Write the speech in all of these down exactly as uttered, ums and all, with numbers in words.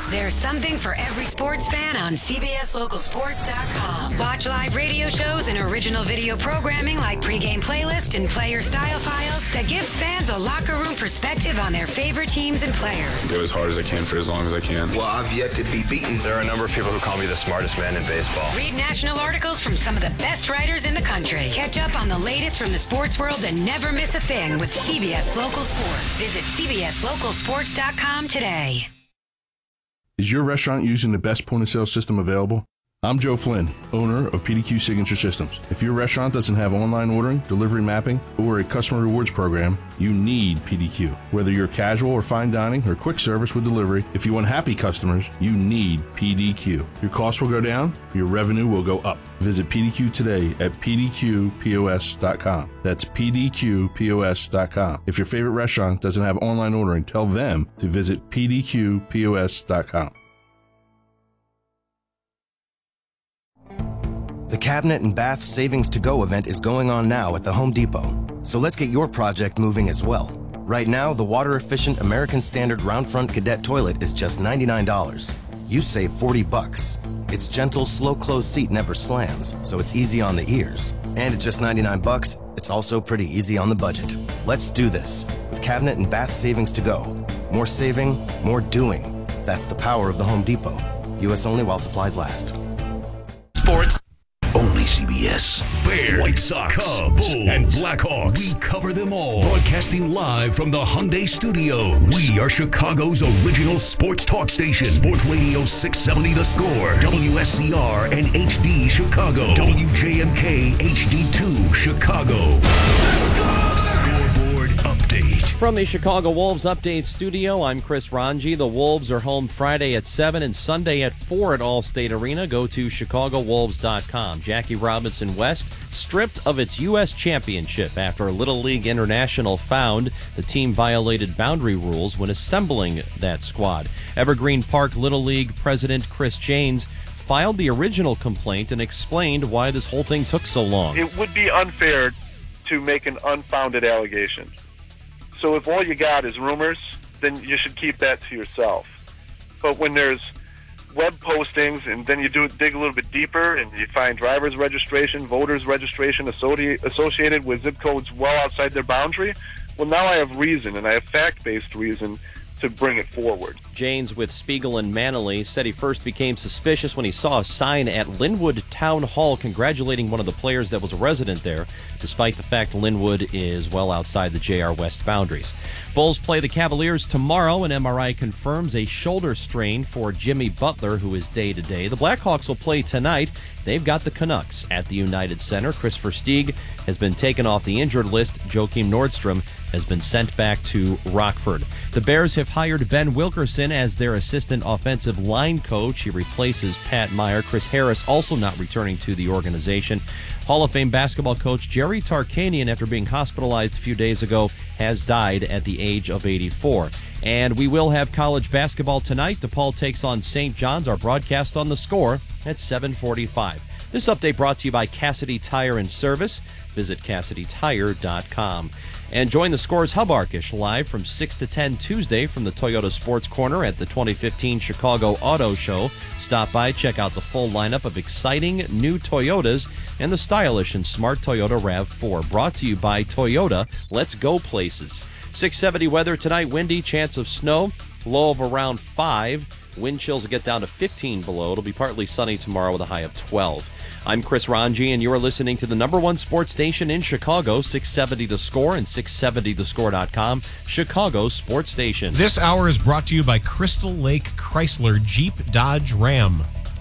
There's something for every sports fan on C B S Local Sports dot com. Watch live radio shows and original video programming like pregame playlist and player style files that gives fans a locker room perspective on their favorite teams and players. Go as hard as I can for as long as I can. Well, I've yet to be beaten. There are a number of people who call me the smartest man in baseball. Read national articles from some of the best writers in the country. Catch up on the latest from the sports world and never miss a thing with C B S Local Sports. Visit C B S Local Sports dot com today. Is your restaurant using the best point-of-sale system available? I'm Joe Flynn, owner of P D Q Signature Systems. If your restaurant doesn't have online ordering, delivery mapping, or a customer rewards program, you need P D Q. Whether you're casual or fine dining or quick service with delivery, if you want happy customers, you need P D Q. Your costs will go down, your revenue will go up. Visit P D Q today at P D Q P O S dot com. That's P D Q P O S dot com. If your favorite restaurant doesn't have online ordering, tell them to visit P D Q P O S dot com. The Cabinet and Bath Savings to Go event is going on now at the Home Depot. So let's get your project moving as well. Right now, the water-efficient American Standard Round Front Cadet toilet is just ninety-nine dollars. You save forty bucks. Its gentle, slow-close seat never slams, so it's easy on the ears. And at just ninety-nine bucks, it's also pretty easy on the budget. Let's do this with Cabinet and Bath Savings to Go. More saving, more doing. That's the power of the Home Depot. U S only while supplies last. Sports. Only C B S. Bears, White Sox, Cubs, Bulls, and Blackhawks. We cover them all. Broadcasting live from the Hyundai Studios. We are Chicago's original sports talk station. Sports Radio six seventy The Score. W S C R and H D Chicago. W J M K H D two Chicago. The Score! Scoreboard update. From the Chicago Wolves Update Studio, I'm Chris Ranji. The Wolves are home Friday at seven and Sunday at four at Allstate Arena. Go to Chicago Wolves dot com. Jackie Robinson West stripped of its U S championship after Little League International found the team violated boundary rules when assembling that squad. Evergreen Park Little League President Chris Janes filed the original complaint and explained why this whole thing took so long. It would be unfair to make an unfounded allegation. So if all you got is rumors, then you should keep that to yourself. But when there's web postings and then you do dig a little bit deeper and you find driver's registration, voter's registration associated with zip codes well outside their boundary, well, now I have reason, and I have fact-based reason to bring it forward. Janes with Spiegel and Manley said he first became suspicious when he saw a sign at Linwood Town Hall congratulating one of the players that was a resident there, despite the fact Linwood is well outside the J R West boundaries. Bulls play the Cavaliers tomorrow. An M R I confirms a shoulder strain for Jimmy Butler, who is day-to-day. The Blackhawks will play tonight. They've got the Canucks at the United Center. Chris Versteeg has been taken off the injured list. Joakim Nordstrom has been sent back to Rockford. The Bears have hired Ben Wilkerson as their assistant offensive line coach. He replaces Pat Meyer. Chris Harris also not returning to the organization. Hall of Fame basketball coach Jerry Tarkanian, after being hospitalized a few days ago, has died at the age of eighty-four. And we will have college basketball tonight. DePaul takes on Saint John's. Our broadcast on The Score at seven forty-five. This update brought to you by Cassidy Tire and Service. Visit Cassidy Tire dot com. And join the Score's Hub Arkish live from six to ten Tuesday from the Toyota Sports Corner at the twenty fifteen Chicago Auto Show. Stop by, check out the full lineup of exciting new Toyotas and the stylish and smart Toyota RAV four. Brought to you by Toyota. Let's go places. six seventy weather tonight, windy, chance of snow, low of around five. Wind chills will get down to fifteen below. It'll be partly sunny tomorrow with a high of twelve. I'm Chris Ranji, and you are listening to the number one sports station in Chicago, six seventy The Score and six seventy the score dot com, Chicago's sports station. This hour is brought to you by Crystal Lake Chrysler Jeep Dodge Ram.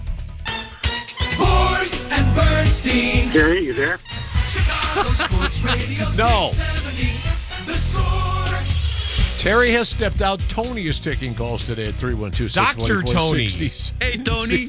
Boers and Bernstein. Gary, you there? Chicago Sports Radio No. six seventy The Score. Terry has stepped out. Tony is taking calls today at three one two, six one four, Doctor Tony. Hey, Tony.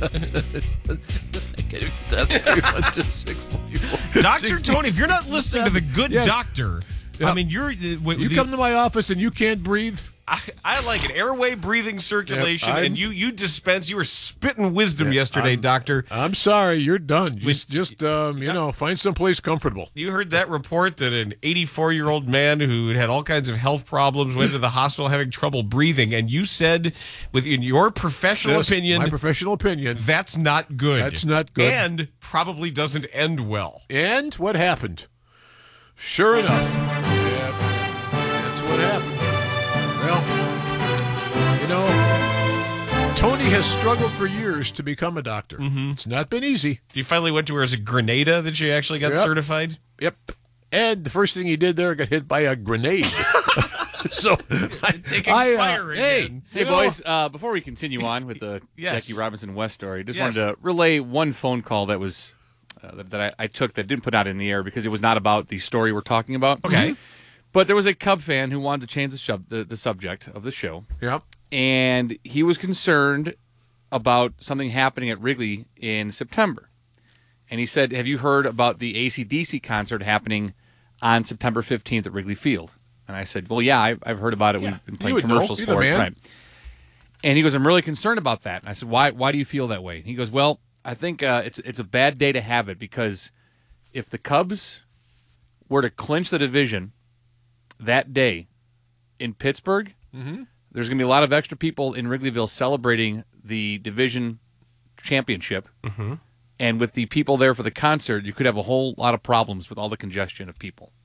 Doctor Tony, if you're not listening to the good Yeah. doctor, Yeah. I mean, you're... Uh, You the, come to my office and you can't breathe? I, I like it. Airway, breathing, circulation, Yep, and you you dispense. You were spitting wisdom Yeah, yesterday, I'm- Doctor. I'm sorry, you're done. Just, just um, you know, find someplace comfortable. You heard that report that an eighty-four-year-old man who had all kinds of health problems went to the hospital having trouble breathing, and you said, within your professional Yes, opinion, my professional opinion, that's not good. That's not good. And probably doesn't end well. And what happened? Sure enough, yeah, that's what happened. Well, you know, Tony has struggled for years to become a doctor. Mm-hmm. It's not been easy. You finally went to where as a Grenada that you actually got Yep. certified? Yep. And the first thing he did there got hit by a grenade. so Taking I, uh, fire hey, again. Hey, you know, boys, uh, before we continue on with the Yes. Jackie Robinson West story, just Yes. wanted to relay one phone call that was uh, that, that I, I took that didn't put out in the air because it was not about the story we're talking about. Okay. But there was a Cub fan who wanted to change the, sub, the, the subject of the show. Yep. And he was concerned about something happening at Wrigley in September. And he said, have you heard about the A C D C concert happening on September fifteenth at Wrigley Field? And I said, well, yeah, I've, I've heard about it. Yeah, We've been you playing would know. commercials You're the for it. man. Right. And he goes, I'm really concerned about that. And I said, why Why do you feel that way? And he goes, well, I think uh, it's it's a bad day to have it because if the Cubs were to clinch the division that day in Pittsburgh, Mhm. there's going to be a lot of extra people in Wrigleyville celebrating the division championship. Mm-hmm. And with the people there for the concert, you could have a whole lot of problems with all the congestion of people.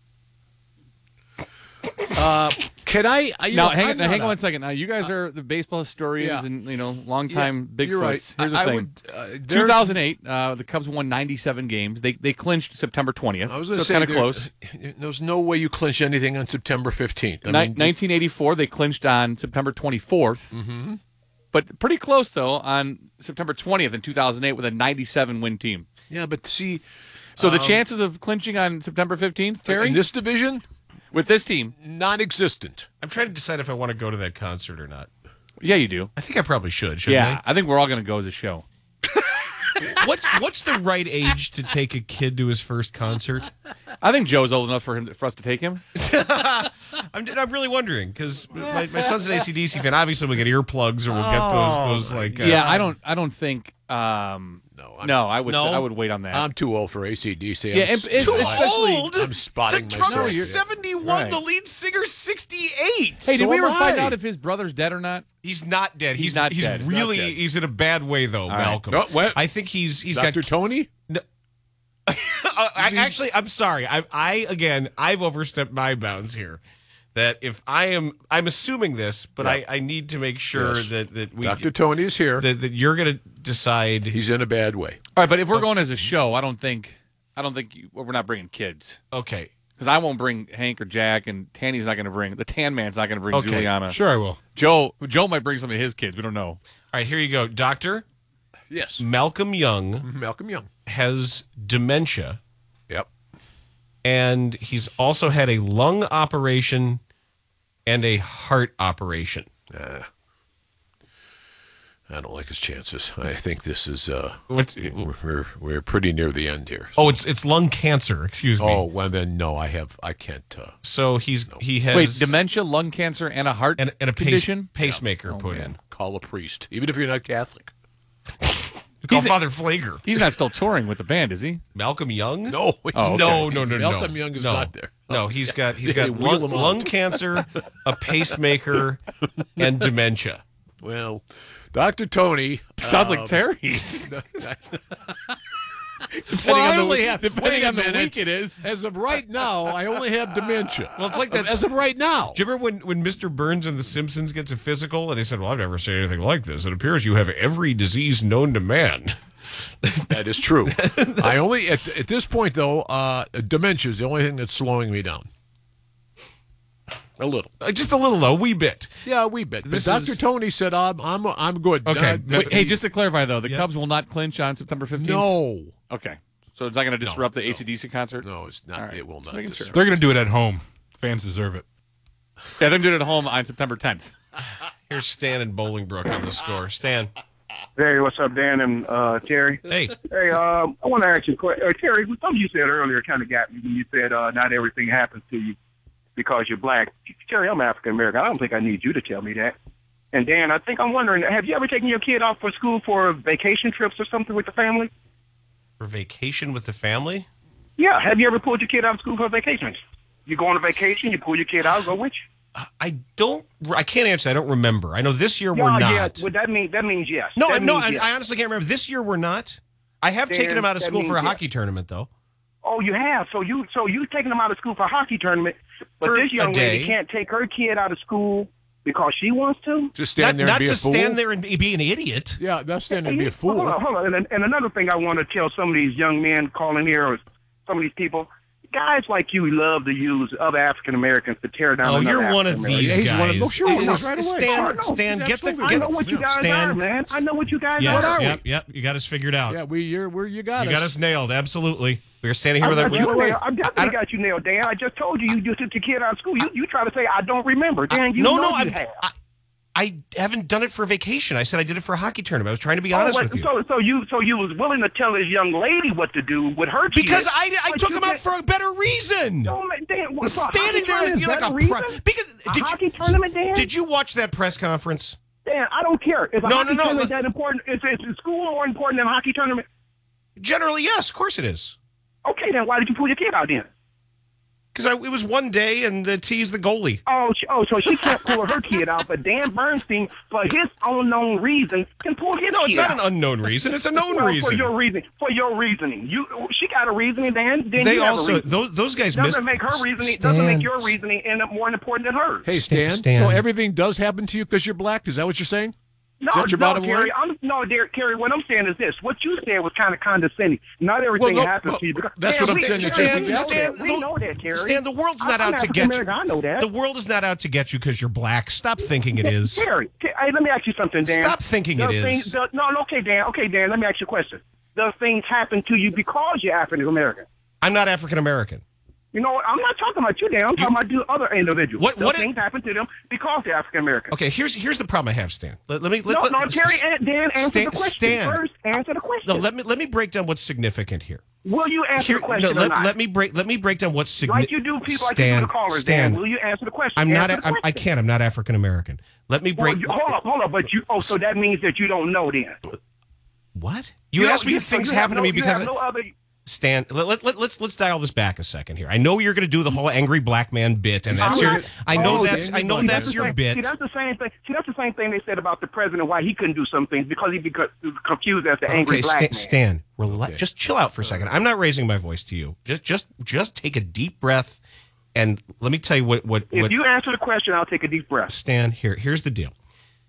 Uh, can I? I you Now, know, hang, I'm now, hang not on a- one second. Now, you guys are the baseball historians Yeah. and, you know, longtime Yeah, Bigfoots. you're right. Here's the I- I thing. would, uh, there's- two thousand eight, uh, the Cubs won ninety-seven games. They they clinched September twentieth, I was so going to it's say kind of there- close. There's no way you clinch anything on September fifteenth. I Ni- mean, nineteen eighty-four, they clinched on September twenty-fourth. Mm-hmm. But pretty close, though, on September twentieth in two thousand eight with a ninety-seven win team. Yeah, but see... So the um, chances of clinching on September fifteenth, Terry? In this division? With this team? Non-existent. I'm trying to decide if I want to go to that concert or not. Yeah, you do. I think I probably should, shouldn't Yeah, I think we're all going to go as a show. I? What's, what's the right age to take a kid to his first concert? I think Joe's old enough for him for us to take him. I'm, I'm really wondering because my, my son's an A C D C fan. Obviously, we'll get earplugs or we'll get those those like. Uh, Yeah, I don't. I don't think. Um, no, I'm, no, I would. No? I would wait on that. I'm too old for A C D C. Yeah, I'm and- it's- Too especially- old. I'm spotting the drummer myself. seventy-one. Right. The lead singer sixty-eight. hey, did so we am ever find I. out if his brother's dead or not? He's not dead. He's, He's not He's dead. He's really. not dead. He's in a bad way though, right. Malcolm. Oh, what? I think he's he's Doctor got. Tony? No. I, actually, I'm sorry. I, I again, I've overstepped my bounds here. That if I am, I'm assuming this, but Yeah. I, I need to make sure Yes. that that we Doctor Tony is here. that, that you're going to decide. He's in a bad way. All right, but if we're going as a show, I don't think. I don't think you, well, we're not bringing kids Okay. because I won't bring Hank or Jack, and Tanny's not going to bring the Tan Man's not going to bring Okay. Juliana. Sure, I will. Joe. Joe might bring some of his kids. We don't know. All right. Here you go, Doctor. Yes. Malcolm Young Malcolm Young. has dementia, Yep. and he's also had a lung operation and a heart operation. Uh, I don't like his chances. I think this is uh, What's, we're, we're we're pretty near the end here. oh, it's it's lung cancer. Excuse me. Oh, well then no, I have I can't. Uh, So he's he has Wait, dementia, lung cancer, and a heart and, and a pace, condition. pacemaker Oh, put man. in. call a priest, even if you're not Catholic. Call He's- Father Flager. He's not still touring with the band, is he? Malcolm Young? No, he's Oh, okay. No, no, no, no. Malcolm Young is no. not there. No, he's got he's They got wheel lung, him out. lung cancer, a pacemaker, and dementia. Well, Doctor Tony Sounds um, like Terry. Well, depending I on the, only have depending wait a on the minute. week it is. As of right now, I only have dementia. Well, it's like that. As of right now. Do you remember when, when Mister Burns in The Simpsons gets a physical and he said, well, I've never seen anything like this. It appears you have every disease known to man. That is true. I only at, at this point though, uh, dementia is the only thing that's slowing me down. A little, Uh, Just a little, though, a wee bit. yeah, a wee bit. But This Doctor is- Tony said I'm I'm I'm good. Okay, Uh, but- Wait, hey, just to clarify though, the Yeah. Cubs will not clinch on September fifteenth. no, Okay, so it's not going to disrupt the A C D C concert. no, it's not. All right, It will just not. making disrupt. sure. They're going to do it at home. Fans deserve it. Yeah, they're doing it at home on September tenth. Here's Stan and Bolingbrook on the score. Stan. Hey, what's up, Dan and uh, Terry? Hey. Hey, um, I want to ask you a question. Uh, Terry, something you said earlier kind of got me when you said uh, not everything happens to you. because you're black. Terry, I'm African American. I don't think I need you to tell me that. And Dan, I think I'm wondering, have you ever taken your kid off for school for vacation trips or something with the family? For vacation with the family? Yeah. Have you ever pulled your kid out of school for vacation? You go on a vacation, you pull your kid out, go with you? I don't. I can't answer. I don't remember. I know this year yeah, we're not. Yeah, well, that means that means yes. No, that no. means I, yes. I honestly can't remember. This year we're not. I have Dan, taken him out of that school for a means yes. hockey tournament, though. Oh, you have. So you so you taking them out of school for a hockey tournament, but For this young a day. lady can't take her kid out of school because she wants to. Just stand Not, there not and be to a fool. stand there and be be an idiot. Yeah, not stand there and be a fool. Hold on, hold on. And, and another thing I want to tell some of these young men calling here, or some of these people, guys like you love to use other African Americans to tear down. Oh, another you're one of African-American. these He's guys. one of- oh, sure, It he is- is right away. Stan, Oh, no, Stan, he's get the. absolutely I Get, know what you guys Stan, are, man. I know what you guys Yes, are. yep, yep. You got us figured out. Yeah, we you're where you got You us. got us nailed. Absolutely. We were standing here I with our. got you we- nailed. I definitely I don't- got you nailed, Dan. I just told you you just took your kid out of school. You you try to say I don't remember, Dan. You no, know no, you I'm, have. I, I haven't done it for vacation. I said I did it for a hockey tournament. I was trying to be Oh, honest wait, with you. So, so you, so you was willing to tell this young lady what to do with her kid Because I, I but took you him out can't- for a better reason. No, man, Dan, what, Was so a standing hockey there tournament you're is like a better pro. reason? Because A did hockey you tournament, Dan? did you watch that press conference? Dan, I don't care. Is a No, hockey no, no, tournament look- that important? Is, is school more important than a hockey tournament? Generally, yes, of course it is. Okay, then why did you pull your kid out then? Because it was one day and the T's the goalie. Oh, she, oh, so she can't pull her kid out, but Dan Bernstein, for his unknown reason, can pull his No, kid it's not out. an unknown reason. It's a known Well, reason. For your reason, for your reasoning, you she got a reasoning, Dan. Then They you have also a reason. those those guys doesn't missed. make her reasoning Stan, doesn't make your reasoning any more important than hers. Hey, Stan, Stan. so everything does happen to you because you're black? Is that what you're saying? No, Is that your no, bottom Kerry. line? I'm, no, dear Kerry. What I'm saying is this: what you said was kind of condescending. Not everything Well, no, happens well, to you. Because, that's Dan, what I'm we- saying, Stan, Stan, we know Stan, that. We know that, Kerry. Stan, the world's not I'm out to African get you. American, I know that. The world is not out to get you because you're black. Stop thinking it is. Kerry, Kerry, hey, let me ask you something, Dan. Stop thinking Does it is. things- does- no, no, okay, Dan. Okay, Dan. Let me ask you a question. Does things happen to you because you're African American? I'm not African American. You know, I'm not talking about you, Dan. I'm talking about the other individuals. What- Does what- things happen to them because they're African American? Okay, here's here's the problem I have, Stan. Let, let me let, No, let, no, Kerry, and Dan, answer Stan, the question Stan. first. Answer the question. No, let me let me break down what's significant here. Will you answer Here- the question no, or let, not? let me break let me break down what's significant. Like you do people, like Stan, you do the callers, Stan, Dan. Will you answer the question? I'm not. Answer the I'm, I question. can't. I'm not African American. Let me Well, break. you, hold up, hold up. But you, oh, so that means that you don't know then. What? You, don't- asked me if so things you have happen to no- me you because have no other. Stan, let, let, let, let's let's dial this back a second here. I know you're going to do the whole angry black man bit, and that's I'm your. not- I know oh, that's. I know see, that's the your same- bit. See, that's the same thing. See, that's the same thing they said about the president, why he couldn't do some things because he be co- confused as the angry Okay, black Stan, man. Stan rela- just chill out for a second. I'm not raising my voice to you. Just just just take a deep breath, and let me tell you what what. If what you answer the question, I'll take a deep breath. Stan, here here's the deal.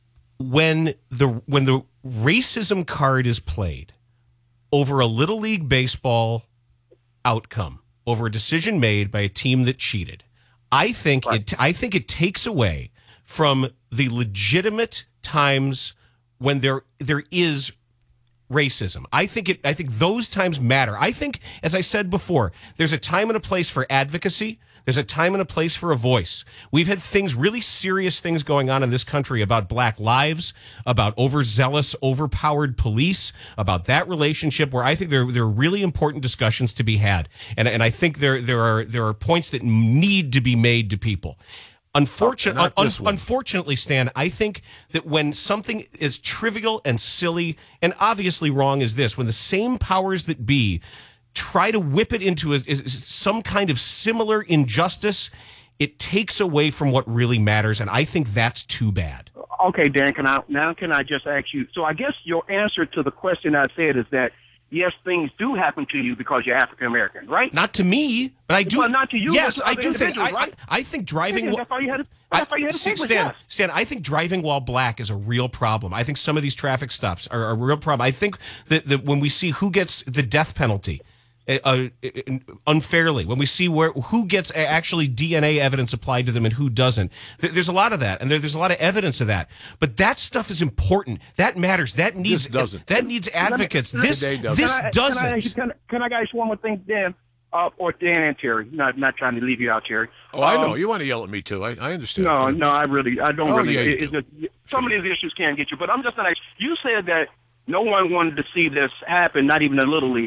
When the when the racism card is played over a little league baseball outcome, over a decision made by a team that cheated, I think it I think it takes away from the legitimate times when there there is racism. I think it I think those times matter. I think, as I said before, there's a time and a place for advocacy. There's a time and a place for a voice. We've had things, really serious things going on in this country about black lives, about overzealous, overpowered police, about that relationship where I think there, there are really important discussions to be had. And, and I think there, there are, there are points that need to be made to people. Unfortunately, not un- this one. unfortunately, Stan, I think that when something is trivial and silly and obviously wrong as this, when the same powers that be try to whip it into a, is some kind of similar injustice, it takes away from what really matters, and I think that's too bad. Okay, Dan, can I now can I just ask you? So I guess your answer to the question I said is that yes, things do happen to you because you're African American, right? Not to me, but I do. Well, not to you. Yes, but to I other do think. I, individuals, right? I, I think driving. Yeah, wh- that's all you had to, that's all you had to See, say was Stan, yes. Stan, I think driving while black is a real problem. I think some of these traffic stops are a real problem. I think that, that when we see who gets the death penalty uh, uh, unfairly, when we see where who gets actually D N A evidence applied to them and who doesn't, th- there's a lot of that, and there, there's a lot of evidence of that. But that stuff is important. That matters. That needs doesn't. that needs advocates. Let me- This Today doesn't. this Can I- doesn't. Can I, ask you- can, can I ask you one more thing, Dan? Uh, or Dan and Terry. Not not trying to leave you out, Terry. Oh, I know. Um, You want to yell at me, too. I, I understand. No, no, I really, I don't Oh, really. yeah, you it, it's just, some of these issues can't get you. But I'm just gonna ask. You said that no one wanted to see this happen, not even the Little League.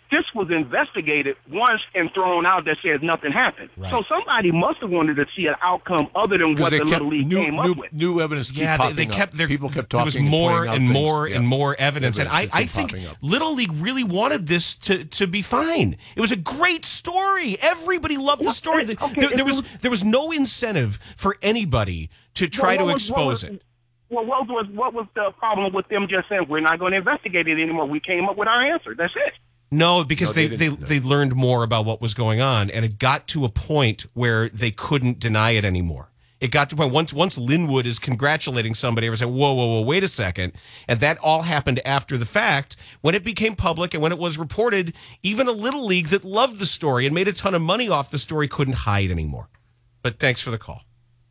This was investigated once and thrown out that says nothing happened. Right. So somebody must have wanted to see an outcome other than what they the kept Little League new, came new, up with. New evidence keep Yeah, they, popping they kept up. their, People kept there talking was and more pointing out and things. more Yeah. and more evidence. And I, Evidence I kept think popping up. Little League really wanted this to, to be fine. It was a great story. Everybody loved the story. Okay, there, there it was was- there was no incentive for anybody to try Well, to what was- what expose was- it. Well, what was what was the problem with them just saying we're not going to investigate it anymore? We came up with our answer. That's it. No, because No, they, they they, didn't. they learned more about what was going on, and it got to a point where they couldn't deny it anymore. It got to a point, once once Linwood is congratulating somebody, everyone's saying, whoa, whoa, whoa, wait a second. And that all happened after the fact. When it became public and when it was reported, even a Little League that loved the story and made a ton of money off the story couldn't hide anymore. But thanks for the call.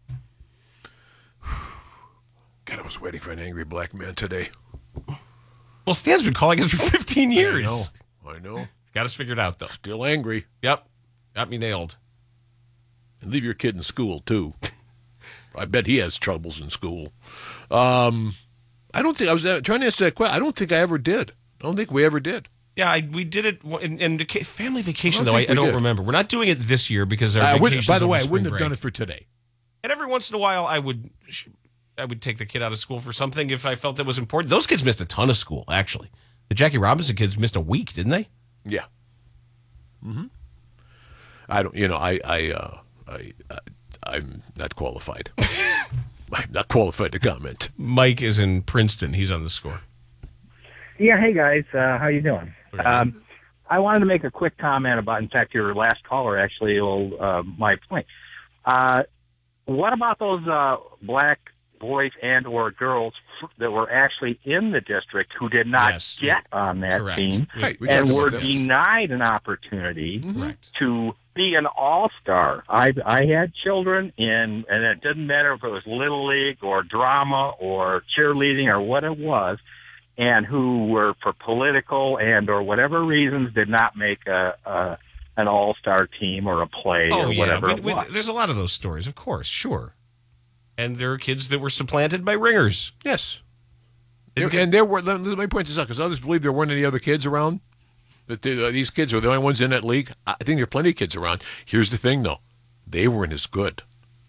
God, I was waiting for an angry black man today. Well, Stan's been calling us for fifteen years. I know. I know. Got us figured out, though. Still angry. Yep. Got me nailed. And leave your kid in school, too. I bet he has troubles in school. Um, I don't think, I was uh, trying to answer that question. I don't think I ever did. I don't think we ever did. Yeah, I, we did it in, in the family vacation, I though. don't I, think I we don't did. remember. We're not doing it this year because our I wouldn't- vacation's by the over way, I spring wouldn't have break. done it for today. And every once in a while, I would I would take the kid out of school for something if I felt that was important. Those kids missed a ton of school, actually. The Jackie Robinson kids missed a week, didn't they? Yeah. Mm-hmm. I don't, you know, I, I, uh, I, I I'm not qualified. I'm not qualified to comment. Mike is in Princeton. He's on the score. Yeah, hey guys, uh, how you doing? Um, I wanted to make a quick comment about, in fact, your last caller actually will uh, my point. Uh, what about those uh, black boys and or girls f- that were actually in the district who did not Yes. get on that Correct. team Right, we and talked were about this. denied an opportunity Correct. to be an all-star? I I had children in, and it didn't matter if it was Little League or drama or cheerleading or what it was, and who were for political and or whatever reasons did not make a, a an all-star team or a play Oh, or yeah. whatever We- it we- was. there's a lot of those stories, of course, sure. And there are kids that were supplanted by ringers. Yes. Didn't There, get- and there were, let me point this out, because others believe there weren't any other kids around. That they, uh, these kids are the only ones in that league. I think there are plenty of kids around. Here's the thing, though. They weren't as good.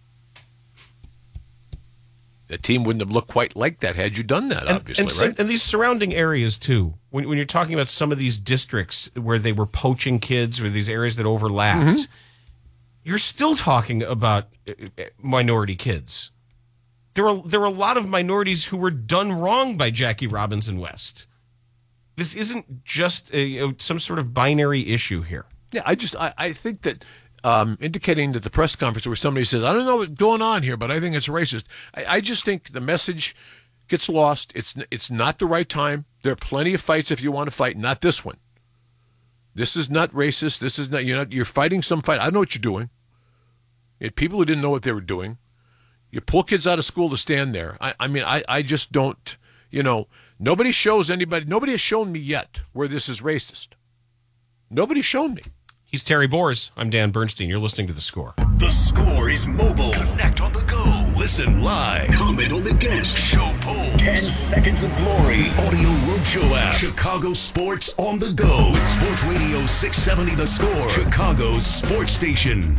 The team wouldn't have looked quite like that had you done that, And, obviously, and, so- right? and these surrounding areas, too. When, when you're talking about some of these districts where they were poaching kids or these areas that overlapped, Mm-hmm. you're still talking about uh, uh, minority kids. There are, there are a lot of minorities who were done wrong by Jackie Robinson West. This isn't just a, a, some sort of binary issue here. Yeah, I just I, I think that um, indicating that the press conference where somebody says, I don't know what's going on here, but I think it's racist. I, I just think the message gets lost. It's it's not the right time. There are plenty of fights if you want to fight, not this one. This is not racist. This is not you're not you're fighting some fight. I know what you're doing. You had people who didn't know what they were doing. You pull kids out of school to stand there. I, I mean, I, I just don't, you know, nobody shows anybody, nobody has shown me yet where this is racist. Nobody's shown me. He's Terry Bors. I'm Dan Bernstein. You're listening to The Score. The Score is mobile. Connect on the go. Listen live. Comment on the guest. Show polls. Ten seconds of glory. Audio Roadshow app. Chicago Sports on the go. With Sports Radio six seventy The Score. Chicago's sports station.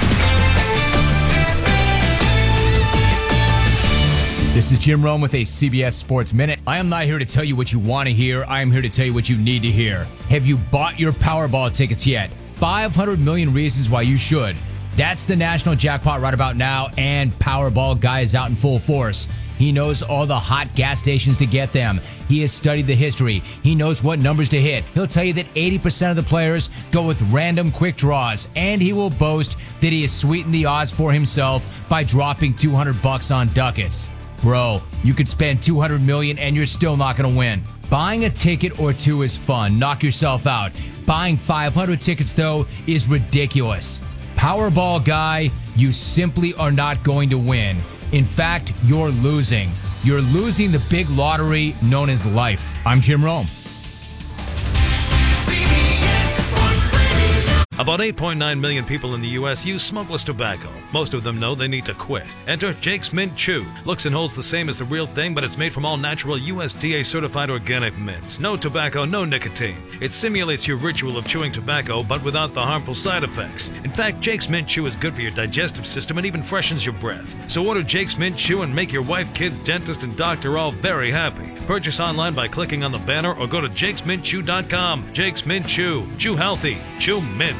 This is Jim Rome with a C B S Sports Minute. I am not here to tell you what you want to hear. I am here to tell you what you need to hear. Have you bought your Powerball tickets yet? five hundred million reasons why you should. That's the national jackpot right about now, and Powerball Guy is out in full force. He knows all the hot gas stations to get them. He has studied the history. He knows what numbers to hit. He'll tell you that eighty percent of the players go with random quick draws, and he will boast that he has sweetened the odds for himself by dropping two hundred bucks on ducats. Bro, you could spend two hundred million dollars and you're still not going to win. Buying a ticket or two is fun. Knock yourself out. Buying five hundred tickets, though, is ridiculous. Powerball Guy, you simply are not going to win. In fact, you're losing. You're losing the big lottery known as life. I'm Jim Rome. About eight point nine million people in the U S use smokeless tobacco. Most of them know they need to quit. Enter Jake's Mint Chew. Looks and holds the same as the real thing, but it's made from all natural U S D A-certified organic mint. No tobacco, no nicotine. It simulates your ritual of chewing tobacco, but without the harmful side effects. In fact, Jake's Mint Chew is good for your digestive system and even freshens your breath. So order Jake's Mint Chew and make your wife, kids, dentist, and doctor all very happy. Purchase online by clicking on the banner or go to jakes mint chew dot com. Jake's Mint Chew. Chew healthy. Chew mint.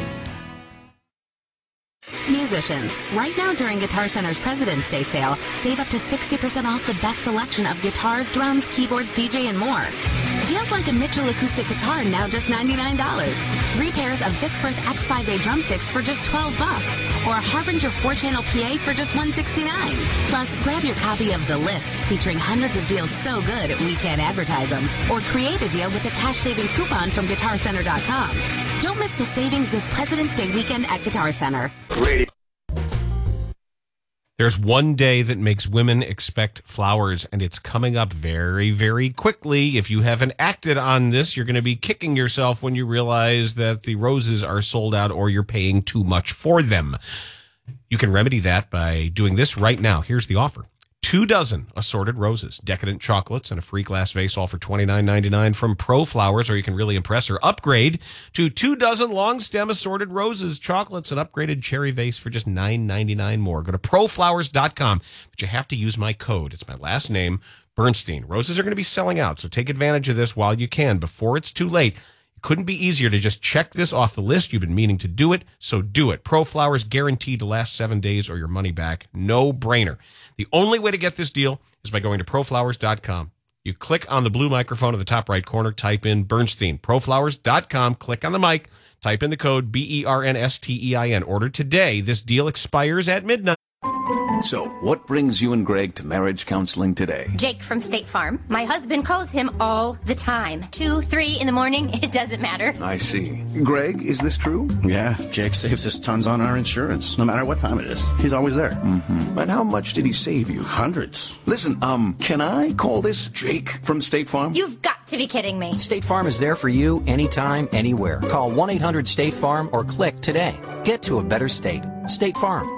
Musicians, right now during Guitar Center's President's Day sale, save up to sixty percent off the best selection of guitars, drums, keyboards, D J, and more. Deals like a Mitchell acoustic guitar now just ninety-nine dollars. Three pairs of Vic Firth X five A drumsticks for just twelve bucks, or a Harbinger four-channel P A for just one sixty-nine. Plus, grab your copy of The List, featuring hundreds of deals so good we can't advertise them, or create a deal with a cash-saving coupon from guitar center dot com. Don't miss the savings this President's Day weekend at Guitar Center. There's one day that makes women expect flowers, and it's coming up very, very quickly. If you haven't acted on this, you're going to be kicking yourself when you realize that the roses are sold out or you're paying too much for them. You can remedy that by doing this right now. Here's the offer. Two dozen assorted roses, decadent chocolates, and a free glass vase, all for twenty-nine ninety-nine from Pro Flowers, or you can really impress her. Upgrade to two dozen long stem assorted roses, chocolates, and upgraded cherry vase for just nine ninety-nine more. Go to pro flowers dot com, but you have to use my code. It's my last name, Bernstein. Roses are going to be selling out, so take advantage of this while you can before it's too late. It couldn't be easier to just check this off the list. You've been meaning to do it, so do it. Pro Flowers, guaranteed to last seven days or your money back. No brainer. The only way to get this deal is by going to pro flowers dot com. You click on the blue microphone at the top right corner, type in Bernstein. pro flowers dot com, click on the mic, type in the code B E R N S T E I N. Order today. This deal expires at midnight. So, what brings you and Greg to marriage counseling today? Jake from State Farm. My husband calls him all the time. Two, three in the morning, it doesn't matter. I see. Greg, is this true? Yeah, Jake saves us tons on our insurance, no matter what time it is. He's always there. Mm-hmm. And how much did he save you? Hundreds. Listen, um, can I call this Jake from State Farm? You've got to be kidding me. State Farm is there for you anytime, anywhere. Call one eight hundred state farm or click today. Get to a better state. State Farm.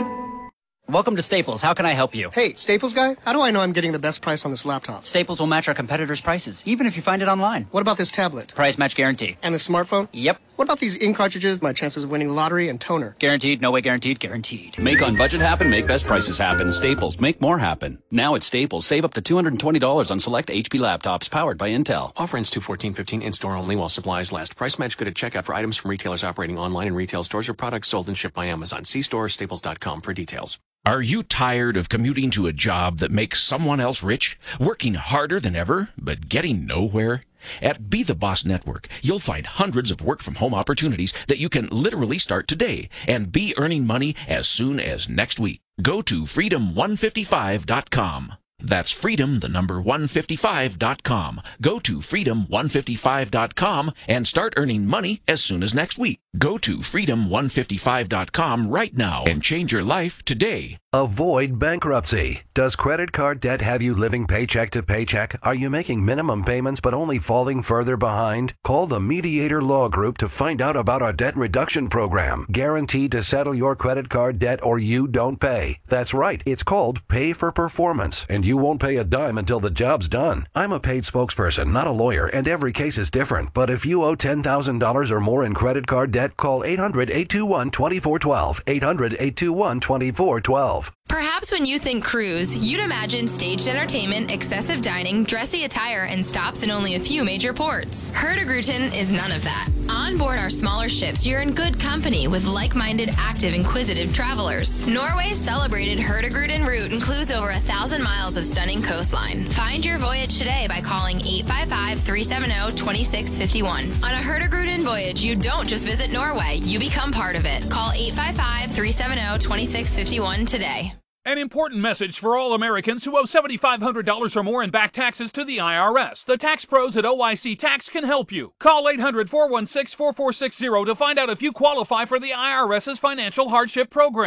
Welcome to Staples. How can I help you? Hey, Staples guy, how do I know I'm getting the best price on this laptop? Staples will match our competitors' prices, even if you find it online. What about this tablet? Price match guarantee. And the smartphone? Yep. What about these ink cartridges, my chances of winning the lottery, and toner? Guaranteed, no way guaranteed, guaranteed. Make on budget happen, make best prices happen. Staples, make more happen. Now at Staples, save up to two hundred twenty dollars on select H P laptops powered by Intel. Offer ends two fourteen fifteen, in-store only while supplies last. Price match good at checkout for items from retailers operating online and retail stores or products sold and shipped by Amazon. See store or staples dot com for details. Are you tired of commuting to a job that makes someone else rich, working harder than ever, but getting nowhere? At Be The Boss Network, you'll find hundreds of work-from-home opportunities that you can literally start today and be earning money as soon as next week. Go to freedom one fifty-five dot com. That's freedom, the number one fifty-five dot com. Go to freedom one fifty-five dot com and start earning money as soon as next week. Go to freedom one fifty-five dot com right now and change your life today. Avoid bankruptcy. Does credit card debt have you living paycheck to paycheck? Are you making minimum payments but only falling further behind? Call the Mediator Law Group to find out about our debt reduction program. Guaranteed to settle your credit card debt or you don't pay. That's right. It's called Pay for Performance, and you won't pay a dime until the job's done. I'm a paid spokesperson, not a lawyer, and every case is different. But if you owe ten thousand dollars or more in credit card debt, call eight hundred, eight two one, two four one two. eight hundred, eight two one, two four one two. Perhaps when you think cruise, you'd imagine staged entertainment, excessive dining, dressy attire, and stops in only a few major ports. Hurtigruten is none of that. On board our smaller ships, you're in good company with like-minded, active, inquisitive travelers. Norway's celebrated Hurtigruten route includes over a thousand miles of stunning coastline. Find your voyage today by calling eight five five, three seven zero, two six five one. On a Hurtigruten voyage, you don't just visit Norway, you become part of it. Call eight five five, three seven zero, two six five one today. An important message for all Americans who owe seven thousand five hundred dollars or more in back taxes to the I R S. The tax pros at O I C Tax can help you. Call eight hundred, four one six, four four six zero to find out if you qualify for the IRS's financial hardship program.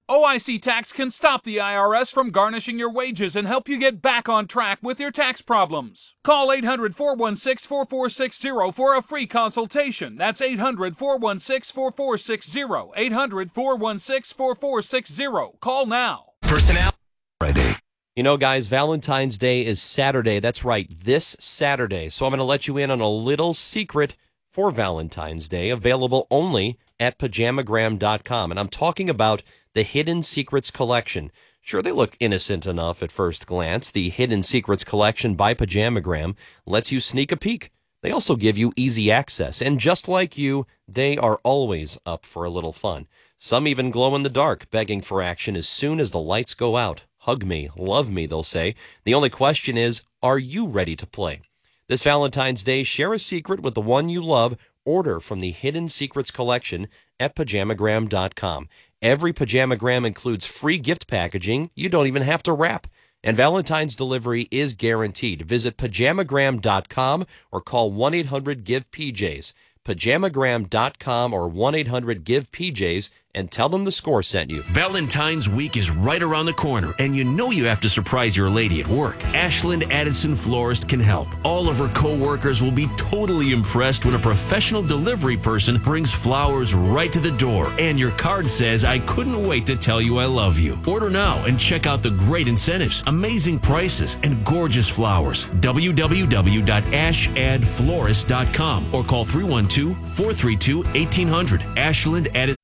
O I C Tax can stop the I R S from garnishing your wages and help you get back on track with your tax problems. Call eight hundred, four one six, four four six zero for a free consultation. That's eight hundred, four one six, four four six zero. eight hundred, four one six, four four six zero. Call now. Personnel. Friday. You know, guys, Valentine's Day is Saturday. That's right, this Saturday. So I'm going to let you in on a little secret for Valentine's Day, available only at pajamagram dot com. And I'm talking about the Hidden Secrets Collection. Sure, they look innocent enough at first glance. The Hidden Secrets Collection by Pajamagram lets you sneak a peek. They also give you easy access. And just like you, they are always up for a little fun. Some even glow in the dark, begging for action as soon as the lights go out. Hug me, love me, they'll say. The only question is, are you ready to play? This Valentine's Day, share a secret with the one you love. Order from the Hidden Secrets Collection at pajamagram dot com. Every Pajamagram includes free gift packaging. You don't even have to wrap. And Valentine's delivery is guaranteed. Visit pajamagram dot com or call one eight hundred give P Js. pajamagram dot com or one eight hundred give P Js and tell them the score sent you. Valentine's week is right around the corner, and you know you have to surprise your lady at work. Ashland Addison Florist can help. All of her co-workers will be totally impressed when a professional delivery person brings flowers right to the door, and your card says, "I couldn't wait to tell you I love you." Order now and check out the great incentives, amazing prices, and gorgeous flowers. w w w dot ash ad florist dot com or call three one two, four three two, one eight hundred. Ashland Addison.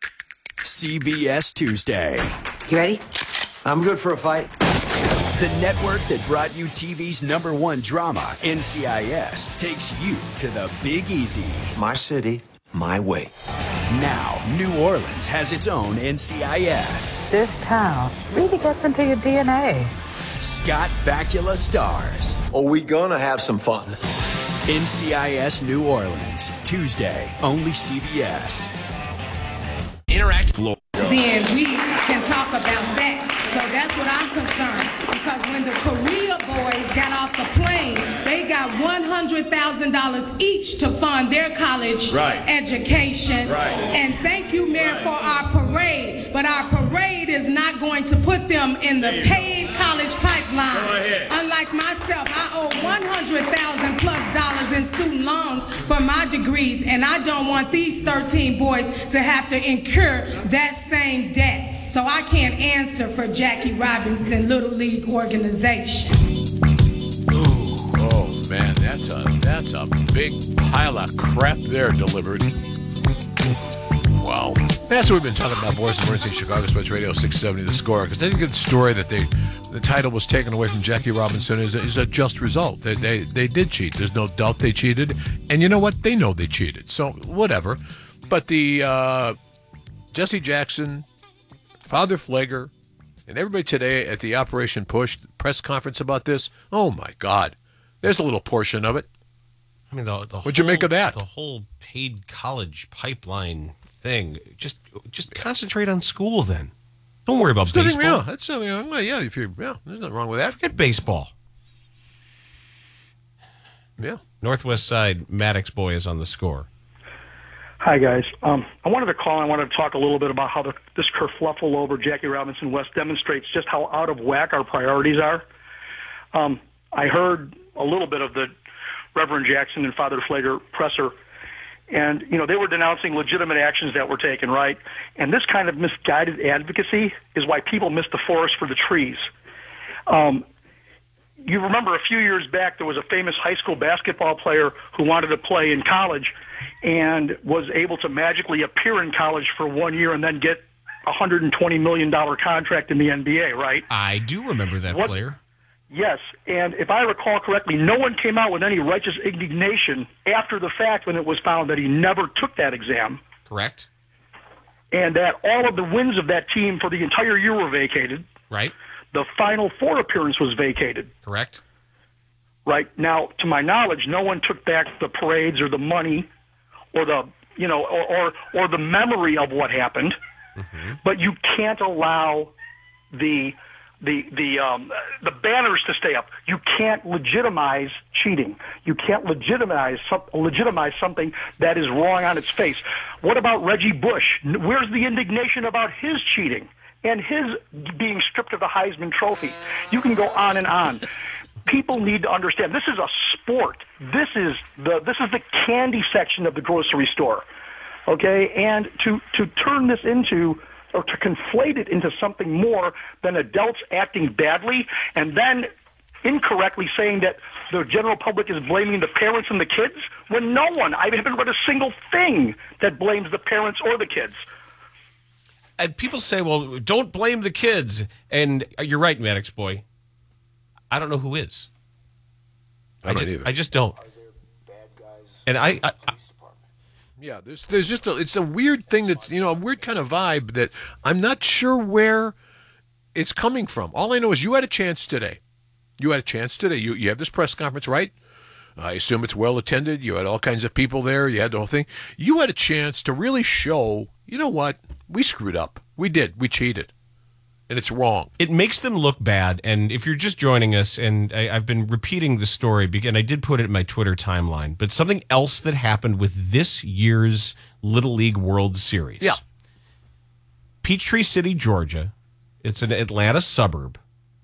C B S Tuesday. You ready? I'm good for a fight. The network that brought you T V's number one drama, N C I S, takes you to the Big Easy. My city, my way. Now, New Orleans has its own N C I S. This town really gets into your D N A. Scott Bakula stars. Are we gonna have some fun? N C I S New Orleans, Tuesday, only C B S. Interact Floor. Then we can talk about that. So that's what I'm concerned. Because when the Korea boys got off the plane, they got one hundred thousand dollars each to fund their college right. education. Right. And thank you, Mayor, right. for our parade. But our parade is not going to put them in the paid college pipeline. Unlike myself, I owe one hundred thousand dollars plus dollars in student loans for my degrees, and I don't want these thirteen boys to have to incur that same debt. So I can't answer for Jackie Robinson Little League organization. Ooh, oh man, that's a that's a big pile of crap there delivered. Wow. That's what we've been talking about, boys and Mercy, Chicago Sports Radio six seventy The Score. Because I think the story that they, the title was taken away from Jackie Robinson is a, is a just result. They, they they did cheat. There's no doubt they cheated. And you know what? They know they cheated. So whatever. But the uh, Jesse Jackson, Father Flager, and everybody today at the Operation Push press conference about this, oh my God. There's a little portion of it. I mean, the, the What'd whole, you make of that? The whole paid college pipeline thing. Just just concentrate on school then. Don't worry about It's baseball. nothing, yeah, that's nothing, well, yeah, if you yeah, there's nothing wrong with that. Forget baseball. Yeah. Northwest Side Maddox boy is on the Score. Hi, guys. Um, I wanted to call. I wanted to talk a little bit about how the, this kerfluffle over Jackie Robinson West demonstrates just how out of whack our priorities are. Um, I heard a little bit of the Reverend Jackson and Father Flager presser, and you know they were denouncing legitimate actions that were taken, right? And this kind of misguided advocacy is why people miss the forest for the trees. Um, you remember a few years back there was a famous high school basketball player who wanted to play in college and was able to magically appear in college for one year and then get a one hundred twenty million dollars contract in the N B A, right? I do remember that What- player. Yes, and if I recall correctly, no one came out with any righteous indignation after the fact when it was found that he never took that exam, Correct? and that all of the wins of that team for the entire year were vacated. Right? The Final Four appearance was vacated. Correct? Right now, to my knowledge, no one took back the parades or the money, or the you know, or or, or the memory of what happened. Mm-hmm. But you can't allow the the the um, the banners to stay up. You can't legitimize cheating. You can't legitimize some, legitimize something that is wrong on its face. What about Reggie Bush? Where's the indignation about his cheating? and his being stripped of the Heisman Trophy. You can go on and on. People need to understand this is a sport. This is the this is the candy section of the grocery store. Okay, and to to turn this into or to conflate it into something more than adults acting badly and then incorrectly saying that the general public is blaming the parents and the kids when no one, I haven't read a single thing that blames the parents or the kids. And people say, well, don't blame the kids. And you're right, Maddox boy. I don't know who is. I, I don't just, either. I just don't. And I, I, I Yeah, there's there's just a, it's a weird thing that's, you know, a weird kind of vibe that I'm not sure where it's coming from. All I know is you had a chance today. You had a chance today. You you have this press conference, right? I assume it's well attended. You had all kinds of people there. You had the whole thing. You had a chance to really show, you know what? We screwed up. We did. We cheated. And it's wrong. It makes them look bad. And if you're just joining us, and I, I've been repeating the story, and I did put it in my Twitter timeline, but something else that happened with this year's Little League World Series. Yeah. Peachtree City, Georgia. It's an Atlanta suburb.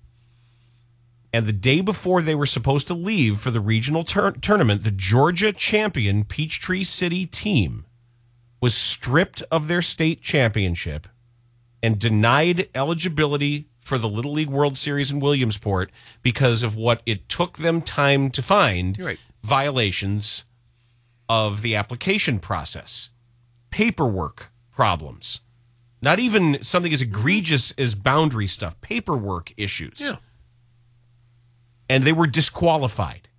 And the day before they were supposed to leave for the regional tur- tournament, the Georgia champion Peachtree City team was stripped of their state championship and denied eligibility for the Little League World Series in Williamsport because of what it took them time to find, right. violations of the application process, paperwork problems, not even something as egregious as boundary stuff, paperwork issues. Yeah. And they were disqualified.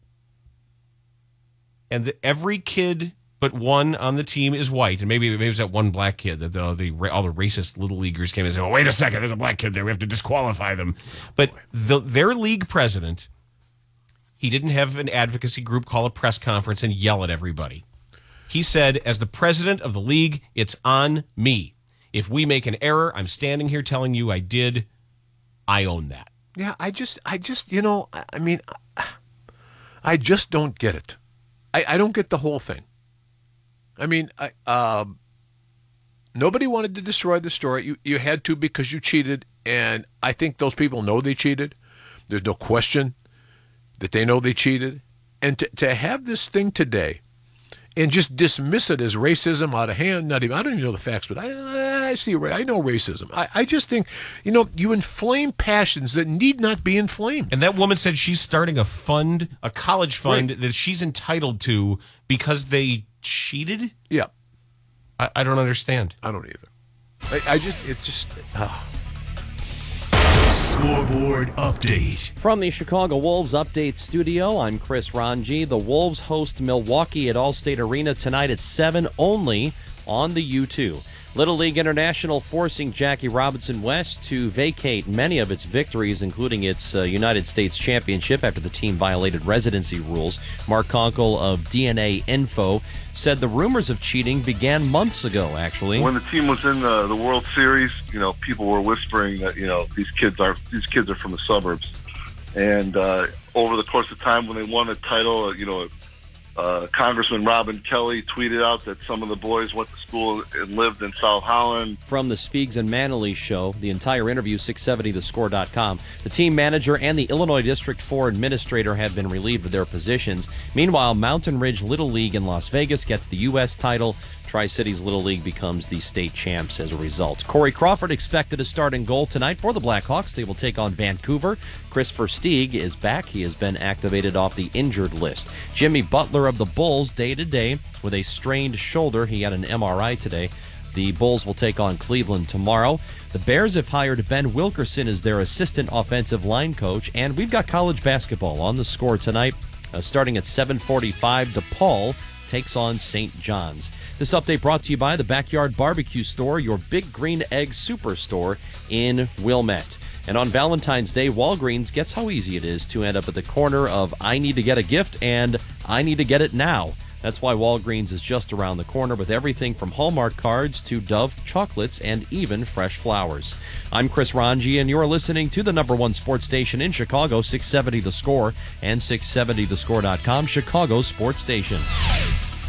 And the, every kid but one on the team is white. And maybe, maybe it was that one black kid that the, the all the racist Little Leaguers came and said, oh, wait a second, there's a black kid there. We have to disqualify them. But the, their league president, he didn't have an advocacy group call a press conference and yell at everybody. He said, as the president of the league, it's on me. If we make an error, I'm standing here telling you I did. I own that. Yeah, I just, I just, you know, I, I mean, I just don't get it. I, I don't get the whole thing. I mean, I, uh, nobody wanted to destroy the story. You, you had to because you cheated, and I think those people know they cheated. There's no question that they know they cheated. And to, to have this thing today and just dismiss it as racism out of hand, not even, I don't even know the facts, but I, I see, I know racism. I, I just think, you know, you inflame passions that need not be inflamed. And that woman said she's starting a fund, a college fund Right. that she's entitled to because they cheated? Yeah. I, I don't understand. I don't either. I, I just, it just, uh. Scoreboard update. From the Chicago Wolves Update Studio, I'm Chris Ranji. The Wolves host Milwaukee at Allstate Arena tonight at seven, only on the U two. Little League International forcing Jackie Robinson West to vacate many of its victories, including its uh, United States Championship, after the team violated residency rules. Mark Conkle of D N A Info said the rumors of cheating began months ago, actually. When the team was in the, the World Series, you know, people were whispering that, you know, these kids are these kids are from the suburbs. And uh, over the course of time, when they won a title, you know, Uh, Congressman Robin Kelly tweeted out that some of the boys went to school and lived in South Holland. From the Speegs and Manley show, the entire interview, six seventy the score dot com. The team manager and the Illinois District four administrator have been relieved of their positions. Meanwhile, Mountain Ridge Little League in Las Vegas gets the U S title. Tri-Cities Little League becomes the state champs as a result. Corey Crawford expected to start in goal tonight for the Blackhawks. They will take on Vancouver. Chris Versteeg is back. He has been activated off the injured list. Jimmy Butler of the Bulls, day-to-day with a strained shoulder. He had an M R I today. The Bulls will take on Cleveland tomorrow. The Bears have hired Ben Wilkerson as their assistant offensive line coach. And we've got college basketball on the score tonight. Uh, starting at seven forty-five, DePaul takes on Saint John's. This update brought to you by the Backyard Barbecue Store, your Big Green Egg Superstore in Wilmette. And on Valentine's Day, Walgreens gets how easy it is to end up at the corner of I need to get a gift and I need to get it now. That's why Walgreens is just around the corner with everything from Hallmark cards to Dove chocolates and even fresh flowers. I'm Chris Ranji, and you're listening to the number one sports station in Chicago, six seventy The Score and six seventy the score dot com, Chicago Sports Station.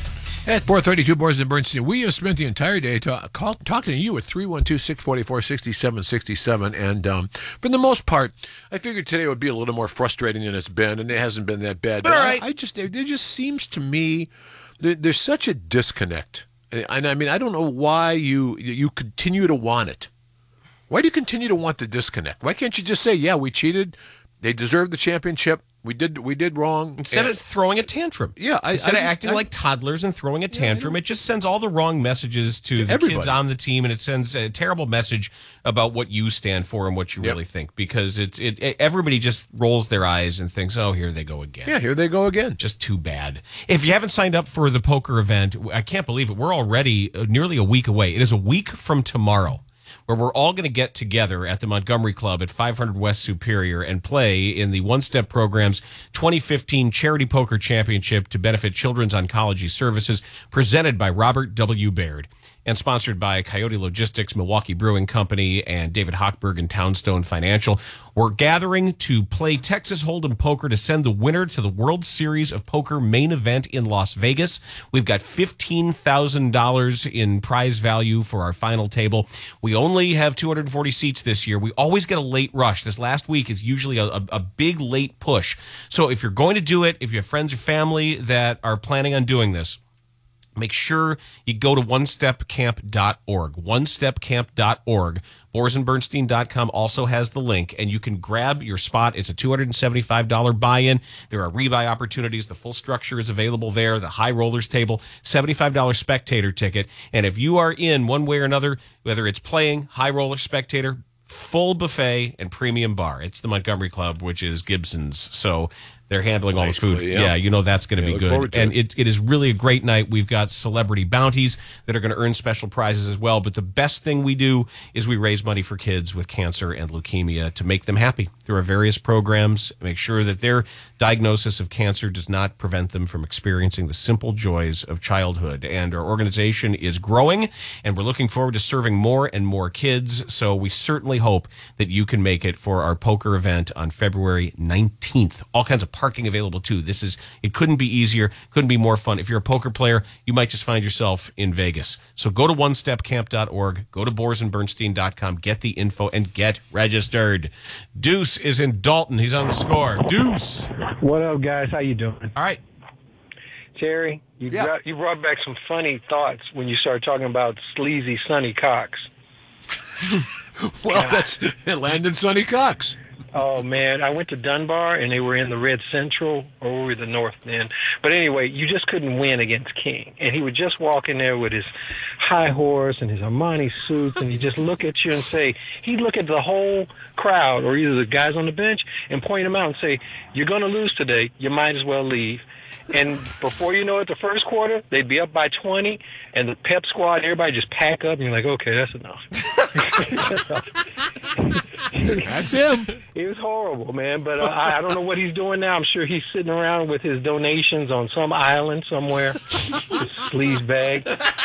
At four thirty-two, Boris and Bernstein, we have spent the entire day ta- call, talking to you at three one two, six four four, six seven six seven. And um, for the most part, I figured today would be a little more frustrating than it's been, and it hasn't been that bad. But But all I, right. I just, it just seems to me that there's such a disconnect. And I mean, I don't know why you you continue to want it. Why do you continue to want the disconnect? Why can't you just say, yeah, we cheated, they deserved the championship, we did we did wrong. Instead and, of throwing a tantrum. Yeah, I, Instead I of just- acting I- like toddlers and throwing a tantrum, it just sends all the wrong messages to, the everybody. kids on the team, and it sends a terrible message about what you stand for and what you Yep. really think, because it's it, it everybody just rolls their eyes and thinks, oh, here they go again. Yeah, here they go again. Just too bad. If you haven't signed up for the poker event, I can't believe it. We're already uh, nearly a week away. It is a week from tomorrow, where we're all going to get together at the Montgomery Club at five hundred West Superior and play in the One Step Program's twenty fifteen Charity Poker Championship to benefit Children's Oncology Services, presented by Robert W. Baird and sponsored by Coyote Logistics, Milwaukee Brewing Company, and David Hochberg and Townstone Financial. We're gathering to play Texas Hold'em Poker to send the winner to the World Series of Poker main event in Las Vegas. We've got fifteen thousand dollars in prize value for our final table. We only have two hundred forty seats this year. We always get a late rush. This last week is usually a, a, a big late push. So if you're going to do it, if you have friends or family that are planning on doing this, make sure you go to one step camp dot org. one step camp dot org. Boris and Bernstein dot com also has the link, and you can grab your spot. It's a two hundred seventy-five dollars buy-in. There are rebuy opportunities. The full structure is available there. The high rollers table, seventy-five dollars spectator ticket. And if you are in one way or another, whether it's playing, high roller, spectator, full buffet, and premium bar. It's the Montgomery Club, which is Gibson's. So they're handling all the food. Basically, yeah. Yeah, you know that's going to Yeah, be look forward good. to And it. it, it is really a great night. We've got celebrity bounties that are going to earn special prizes as well. But the best thing we do is we raise money for kids with cancer and leukemia to make them happy through our various programs, make sure that their diagnosis of cancer does not prevent them from experiencing the simple joys of childhood. And our organization is growing, and we're looking forward to serving more and more kids. So we certainly hope that you can make it for our poker event on February nineteenth. All kinds of parking available too. This is, it couldn't be easier, couldn't be more fun. If you're a poker player, you might just find yourself in Vegas. So go to one step camp dot org, go to Boris and Bernstein dot com, get the info, and get registered. Deuce is in Dalton. He's on the score. Deuce. What up, guys? How you doing? All right. Terry, you brought, you brought back some funny thoughts when you started talking about sleazy Sonny Cox. Well, that's Landon Sonny Cox. Oh, man, I went to Dunbar, and they were in the Red Central, or we were the North then. But anyway, you just couldn't win against King. And he would just walk in there with his high horse and his Armani suits, and he'd just look at you and say, he'd look at the whole crowd, or either the guys on the bench, and point them out and say, you're going to lose today. You might as well leave. And before you know it, the first quarter, they'd be up by twenty, and the pep squad, everybody just pack up, and you're like, okay, that's enough. That's him. It was horrible, man. But uh, I, I don't know what he's doing now. I'm sure he's sitting around with his donations on some island somewhere, his sleaze bag.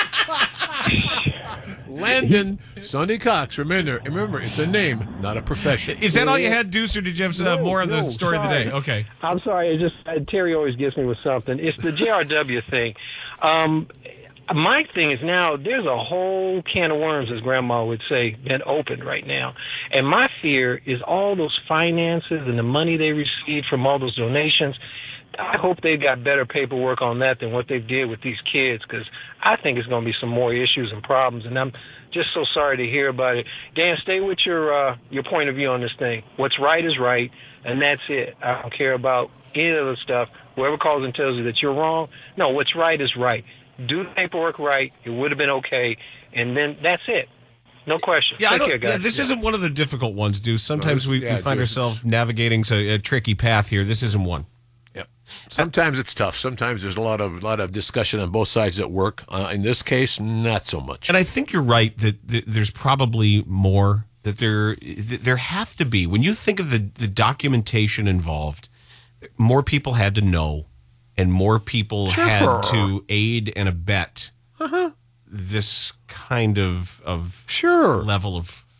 Landon Sonny Cox. Remember, remember, it's a name, not a profession. Is that all you had, Deuce, or did you have uh, more on the No, story sorry. of the day? Okay. I'm sorry. It just uh, Terry always gets me with something. It's the J R W thing. Um, my thing is now there's a whole can of worms, as Grandma would say, been opened right now. And my fear is all those finances and the money they received from all those donations. I hope they've got better paperwork on that than what they did with these kids, because I think it's going to be some more issues and problems, and I'm just so sorry to hear about it. Dan, stay with your uh, your point of view on this thing. What's right is right, and that's it. I don't care about any of the stuff. Whoever calls and tells you that you're wrong, no, what's right is right. Do the paperwork right. It would have been okay, and then that's it. No question. Yeah, I Take don't, care, guys. yeah, this isn't one of the difficult ones, Deuce. Sometimes No, we, yeah, we find Deuce, ourselves navigating a, a tricky path here. This isn't one. Yep. Sometimes it's tough. Sometimes there's a lot of lot of discussion on both sides at work. Uh, in this case, not so much. And I think you're right that, that there's probably more that there that there have to be. When you think of the, the documentation involved, more people had to know, and more people Sure. had to aid and abet Uh-huh. this kind of of Sure. level of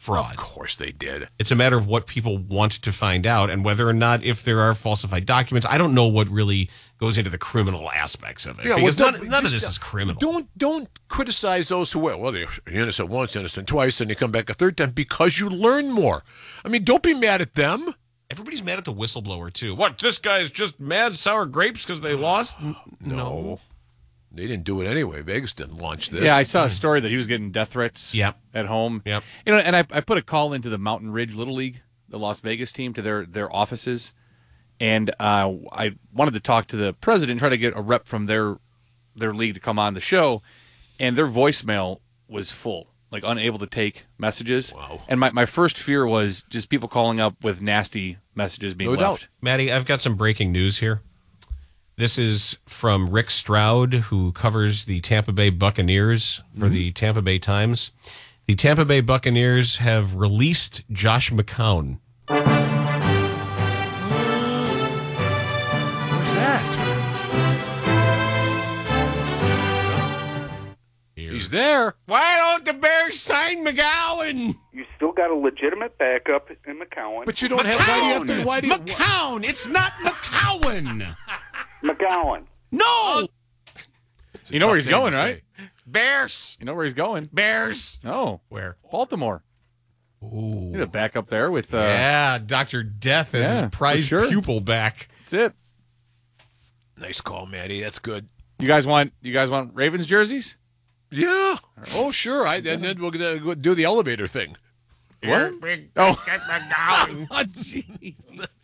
fraud. Of course they did. It's a matter of what people want to find out and whether or not, if there are falsified documents. I don't know what really goes into the criminal aspects of it. Yeah, because well, none, none of this is criminal. Don't don't criticize those who will. Well, they're innocent once, innocent twice, and they come back a third time because you learn more. I mean, don't be mad at them. Everybody's mad at the whistleblower, too. What, this guy's just mad sour grapes because they lost? N- no. no. They didn't do it anyway. Vegas didn't launch this. Yeah, I saw a story that he was getting death threats yep. at home. Yep. You know, and I, I put a call into the Mountain Ridge Little League, the Las Vegas team, to their, their offices. And uh, I wanted to talk to the president, try to get a rep from their their league to come on the show. And their voicemail was full, like unable to take messages. Wow. And my, my first fear was just people calling up with nasty messages being no left. Doubt. Maddie, I've got some breaking news here. This is from Rick Stroud, who covers the Tampa Bay Buccaneers for mm-hmm. the Tampa Bay Times. The Tampa Bay Buccaneers have released Josh McCown. Where's that? He's there. Why don't the Bears sign McGowan? You still got a legitimate backup in McCown. But you don't McCown. have... Why do you have to... Why do you, McCown! It's not McCowan! McGowan. No! You know where he's going, right? Bears. You know where he's going? Bears. No. Where? Baltimore. Ooh. Need a back up there with... Uh, yeah, Doctor Death as yeah, his prized sure. pupil back. That's it. Nice call, Maddie. That's good. You guys want you guys want Ravens jerseys? Yeah. Oh, sure. I, and then we'll go do the elevator thing. What? Big oh, oh gee.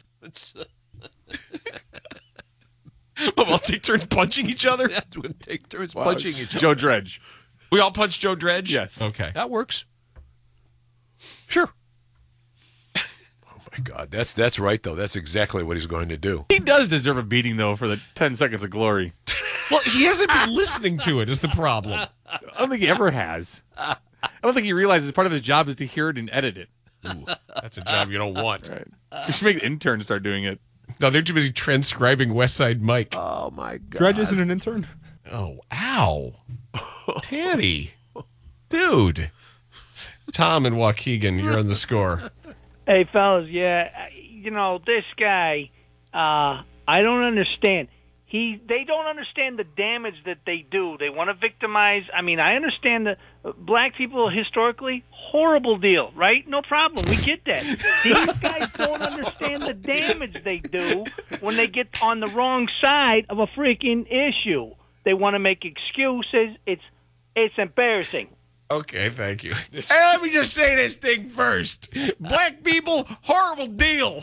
We'll take turns punching each other? That's going to take turns wow. punching each other. Joe Dredge. We all punch Joe Dredge? Yes. Okay. That works. Sure. Oh, my God. That's that's right, though. That's exactly what he's going to do. He does deserve a beating, though, for the ten seconds of glory. Well, he hasn't been listening to it is the problem. I don't think he ever has. I don't think he realizes part of his job is to hear it and edit it. Ooh, that's a job you don't want. Right. We should make the interns start doing it. No, they're too busy transcribing West Side Mike. Oh, my God. Dredge isn't an intern? Oh, ow. Tanny. Dude. Tom and Waukegan, you're on the score. Hey, fellas, yeah, you know, this guy, uh, I don't understand. He, they don't understand the damage that they do. They want to victimize. I mean, I understand that black people historically, horrible deal, right? No problem. We get that. These guys don't understand the damage they do when they get on the wrong side of a freaking issue. They want to make excuses. It's it's embarrassing. Okay, thank you. Hey, let me just say this thing first. Black people, horrible deal.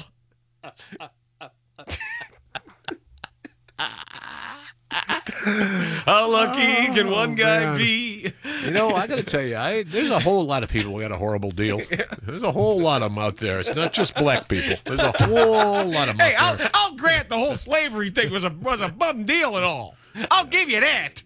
How lucky oh, can one guy man. be? You know, I got to tell you, I, there's a whole lot of people who got a horrible deal. There's a whole lot of them out there. It's not just black people. There's a whole lot of them hey, out I'll, there. I'll grant the whole slavery thing was a was a bum deal and all. I'll give you that.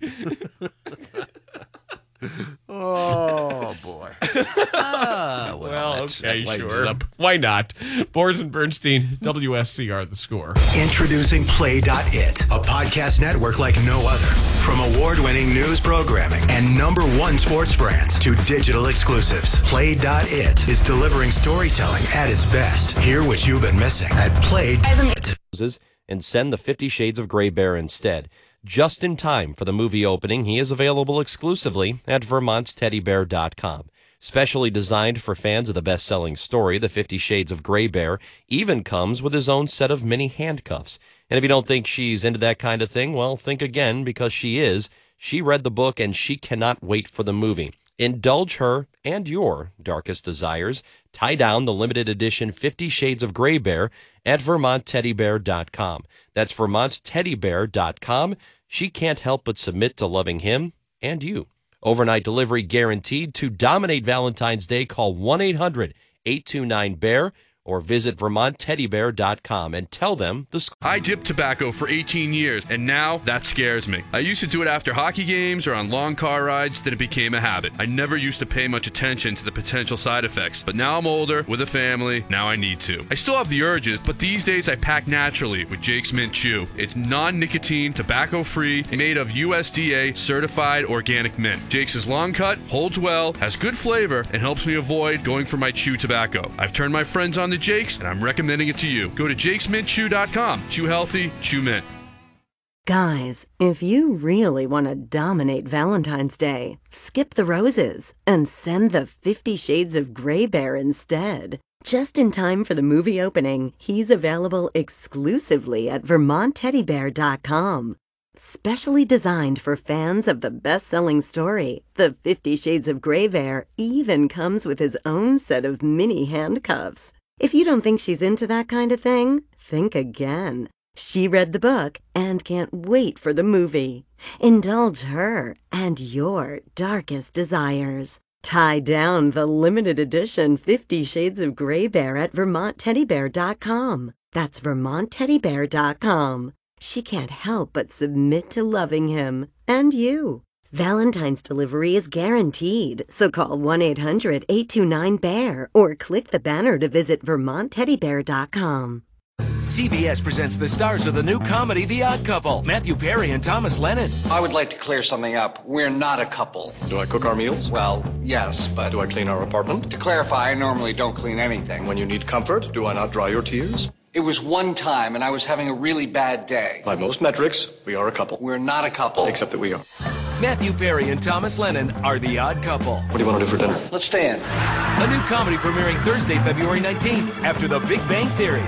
Oh, boy. Ah, well, well okay, sure. Why not? Boers and Bernstein, W S C R, the score. Introducing Play dot it, a podcast network like no other. From award-winning news programming and number one sports brands to digital exclusives, Play dot it is delivering storytelling at its best. Hear what you've been missing at Play dot it. And send the Fifty Shades of Grey Bear instead. Just in time for the movie opening, he is available exclusively at Vermont's Teddy Bear dot com. Specially designed for fans of the best-selling story, The Fifty Shades of Grey Bear even comes with his own set of mini handcuffs. And if you don't think she's into that kind of thing, well, think again, because she is. She read the book, and she cannot wait for the movie. Indulge her and your darkest desires. Tie down the limited edition Fifty Shades of Grey Bear at Vermont Teddy Bear dot com. That's Vermont's Teddy Bear dot com. She can't help but submit to loving him and you. Overnight delivery guaranteed. To dominate Valentine's Day, call one eight hundred eight two nine bear or visit vermont teddy bear dot com and tell them the score. I dipped tobacco for eighteen years, and now that scares me. I used to do it after hockey games or on long car rides, then it became a habit. I never used to pay much attention to the potential side effects, but now I'm older, with a family, now I need to. I still have the urges, but these days I pack naturally with Jake's Mint Chew. It's non-nicotine, tobacco-free, and made of U S D A certified organic mint. Jake's is long cut, holds well, has good flavor, and helps me avoid going for my chew tobacco. I've turned my friends on to Jake's, and I'm recommending it to you. Go to jakes mint chew dot com. Chew healthy, chew mint. Guys, if you really want to dominate Valentine's Day, skip the roses and send the Fifty Shades of Grey Bear instead. Just in time for the movie opening, he's available exclusively at vermont teddy bear dot com. Specially designed for fans of the best-selling story, the Fifty Shades of Grey Bear even comes with his own set of mini handcuffs. If you don't think she's into that kind of thing, think again. She read the book and can't wait for the movie. Indulge her and your darkest desires. Tie down the limited edition Fifty Shades of Grey Bear at vermont teddy bear dot com. That's vermont teddy bear dot com. She can't help but submit to loving him and you. Valentine's delivery is guaranteed, so call one eight hundred eight two nine bear or click the banner to visit vermont teddy bear dot com. C B S presents the stars of the new comedy, The Odd Couple, Matthew Perry and Thomas Lennon. I would like to clear something up. We're not a couple. Do I cook our meals? Well, yes, but... Do I clean our apartment? To clarify, I normally don't clean anything. When you need comfort, do I not dry your tears? It was one time, and I was having a really bad day. By most metrics, we are a couple. We're not a couple. Except that we are. Matthew Perry and Thomas Lennon are The Odd Couple. What do you want to do for dinner? Let's stay in. A new comedy premiering Thursday, February nineteenth, after The Big Bang Theory.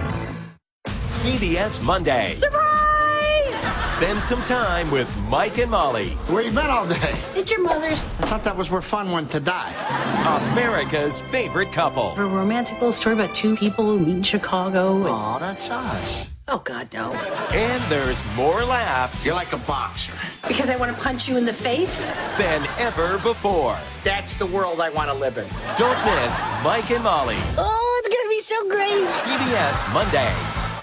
C B S Monday. Surprise! Spend some time with Mike and Molly. Where you been all day? It's your mother's. I thought that was where fun went to die. America's favorite couple. A romantic little story about two people who meet in Chicago. Oh, that's us. Oh, God, no. And there's more laughs. You're like a boxer. Because I want to punch you in the face? Than ever before. That's the world I want to live in. Don't miss Mike and Molly. Oh, it's going to be so great. C B S Monday.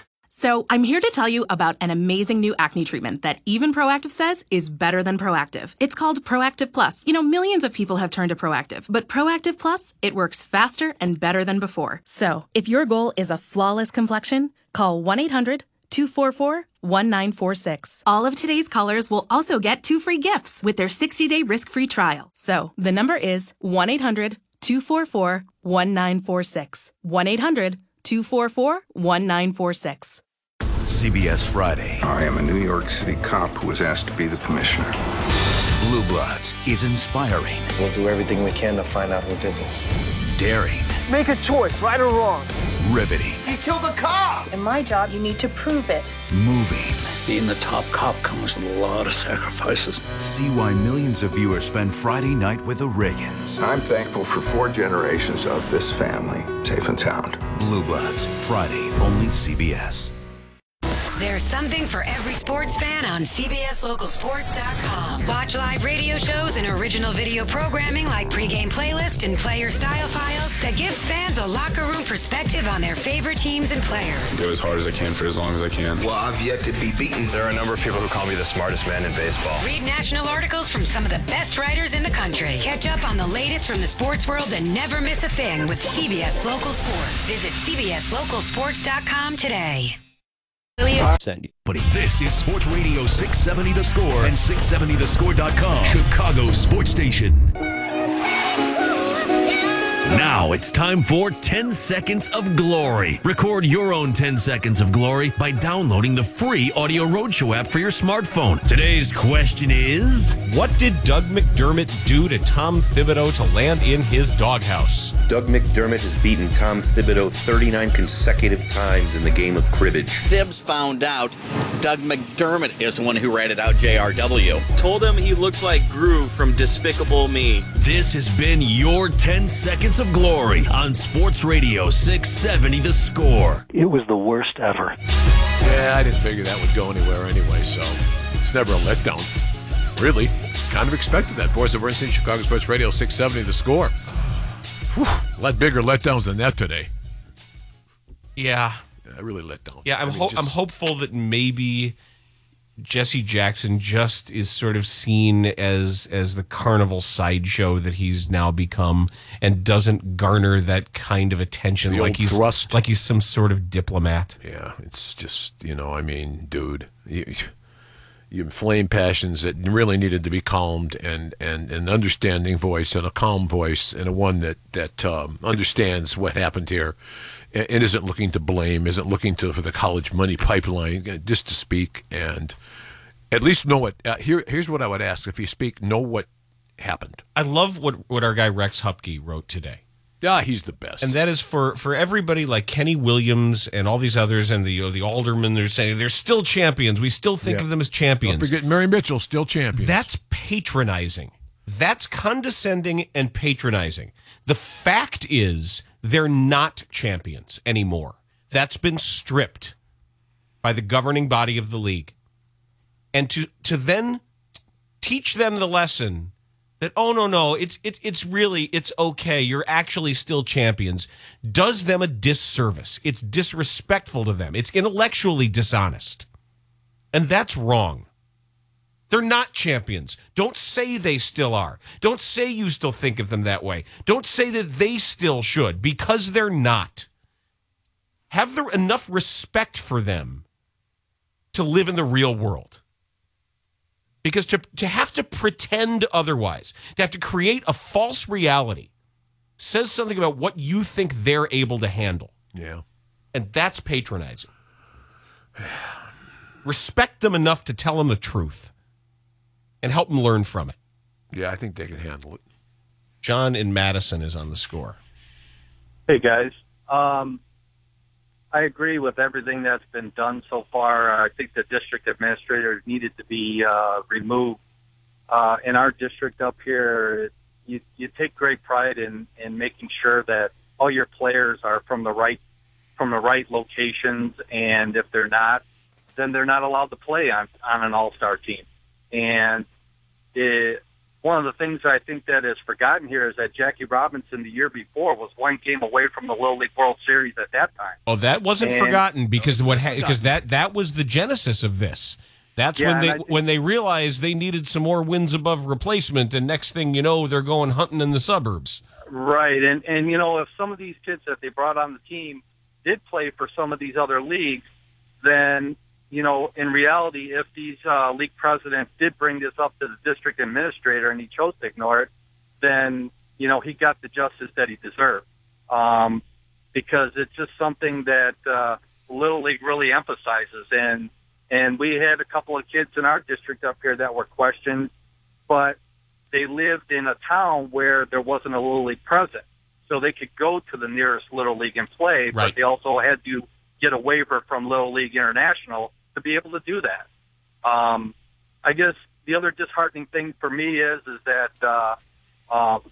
So I'm here to tell you about an amazing new acne treatment that even Proactive says is better than Proactive. It's called Proactive Plus. You know, millions of people have turned to Proactive, but Proactive Plus, it works faster and better than before. So if your goal is a flawless complexion, call one eight hundred two four four one nine four six. All of today's callers will also get two free gifts with their sixty-day risk-free trial. So the number is one eight hundred two four four one nine four six. one eight hundred two four four one nine four six. C B S Friday. I am a New York City cop who was asked to be the commissioner. Blue Bloods is inspiring. We'll do everything we can to find out who did this. Daring. Make a choice, right or wrong. Riveting. He killed a cop! In my job, you need to prove it. Moving. Being the top cop comes with a lot of sacrifices. See why millions of viewers spend Friday night with the Reagans. I'm thankful for four generations of this family, safe and sound. Blue Bloods, Friday, only C B S. There's something for every sports fan on C B S Local Sports dot com. Watch live radio shows and original video programming like pregame playlist and player style files that gives fans a locker room perspective on their favorite teams and players. Go as hard as I can for as long as I can. Well, I've yet to be beaten. There are a number of people who call me the smartest man in baseball. Read national articles from some of the best writers in the country. Catch up on the latest from the sports world and never miss a thing with C B S Local Sports. Visit C B S Local Sports dot com today. This is Sports Radio six seventy The Score and six seventy the score dot com, Chicago's sports station. Now it's time for ten seconds of Glory. Record your own ten seconds of glory by downloading the free Audio Roadshow app for your smartphone. Today's question is... What did Doug McDermott do to Tom Thibodeau to land in his doghouse? Doug McDermott has beaten Tom Thibodeau thirty-nine consecutive times in the game of cribbage. Thibs found out Doug McDermott is the one who ratted out J R W. Told him he looks like Gru from Despicable Me. This has been your ten seconds of glory on Sports Radio six seventy The Score. It was the worst ever. Yeah, I didn't figure that would go anywhere anyway, so it's never a letdown. Really, kind of expected that. Boys of Bernstein, Chicago Sports Radio six seventy The Score. Whew, a lot bigger letdowns than that today. Yeah. I really let down. Yeah, I'm, I mean, ho- just, I'm hopeful that maybe Jesse Jackson just is sort of seen as as the carnival sideshow that he's now become, and doesn't garner that kind of attention The like old he's thrust. like he's some sort of diplomat. Yeah, it's just, you know, I mean, dude, you, you inflame passions that really needed to be calmed, and, and an understanding voice and a calm voice, and a one that that um, understands what happened here, and, and isn't looking to blame, isn't looking to for the college money pipeline, just to speak and at least know what. Uh, here, here's what I would ask: if you speak, know what happened. I love what what our guy Rex Hupke wrote today. Yeah, he's the best. And that is for, for everybody like Kenny Williams and all these others, and the you know, the aldermen. They're saying they're still champions. We still think Yeah. of them as champions. Don't forget Mary Mitchell, still champions. That's patronizing. That's condescending and patronizing. The fact is they're not champions anymore. That's been stripped by the governing body of the league. And to to then teach them the lesson that, oh, no, no, it's it, it's really, it's okay, you're actually still champions, does them a disservice. It's disrespectful to them. It's intellectually dishonest. And that's wrong. They're not champions. Don't say they still are. Don't say you still think of them that way. Don't say that they still should, because they're not. Have there enough respect for them to live in the real world. Because to, to have to pretend otherwise, to have to create a false reality, says something about what you think they're able to handle. Yeah. And that's patronizing. Respect them enough to tell them the truth and help them learn from it. Yeah, I think they can handle it. John in Madison is on the score. Hey, guys. Um, I agree with everything that's been done so far. I think the district administrator needed to be uh, removed. Uh, in our district up here, you, you take great pride in, in making sure that all your players are from the right from the right locations, and if they're not, then they're not allowed to play on, on an all-star team. And it, one of the things I think that is forgotten here is that Jackie Robinson the year before was one game away from the Little League World Series at that time. Oh, that wasn't And- forgotten because what ha- because that that was the genesis of this. That's Yeah, when and they I think- when they realized they needed some more wins above replacement, and next thing you know, they're going hunting in the suburbs. Right, and and you know, if some of these kids that they brought on the team did play for some of these other leagues, then you know, in reality, if these uh, league presidents did bring this up to the district administrator and he chose to ignore it, then you know he got the justice that he deserved, um, because it's just something that uh, Little League really emphasizes. And and we had a couple of kids in our district up here that were questioned, but they lived in a town where there wasn't a Little League president. So they could go to the nearest Little League and play, Right. but they also had to get a waiver from Little League International to be able to do that. Um, I guess the other disheartening thing for me is is that uh, um,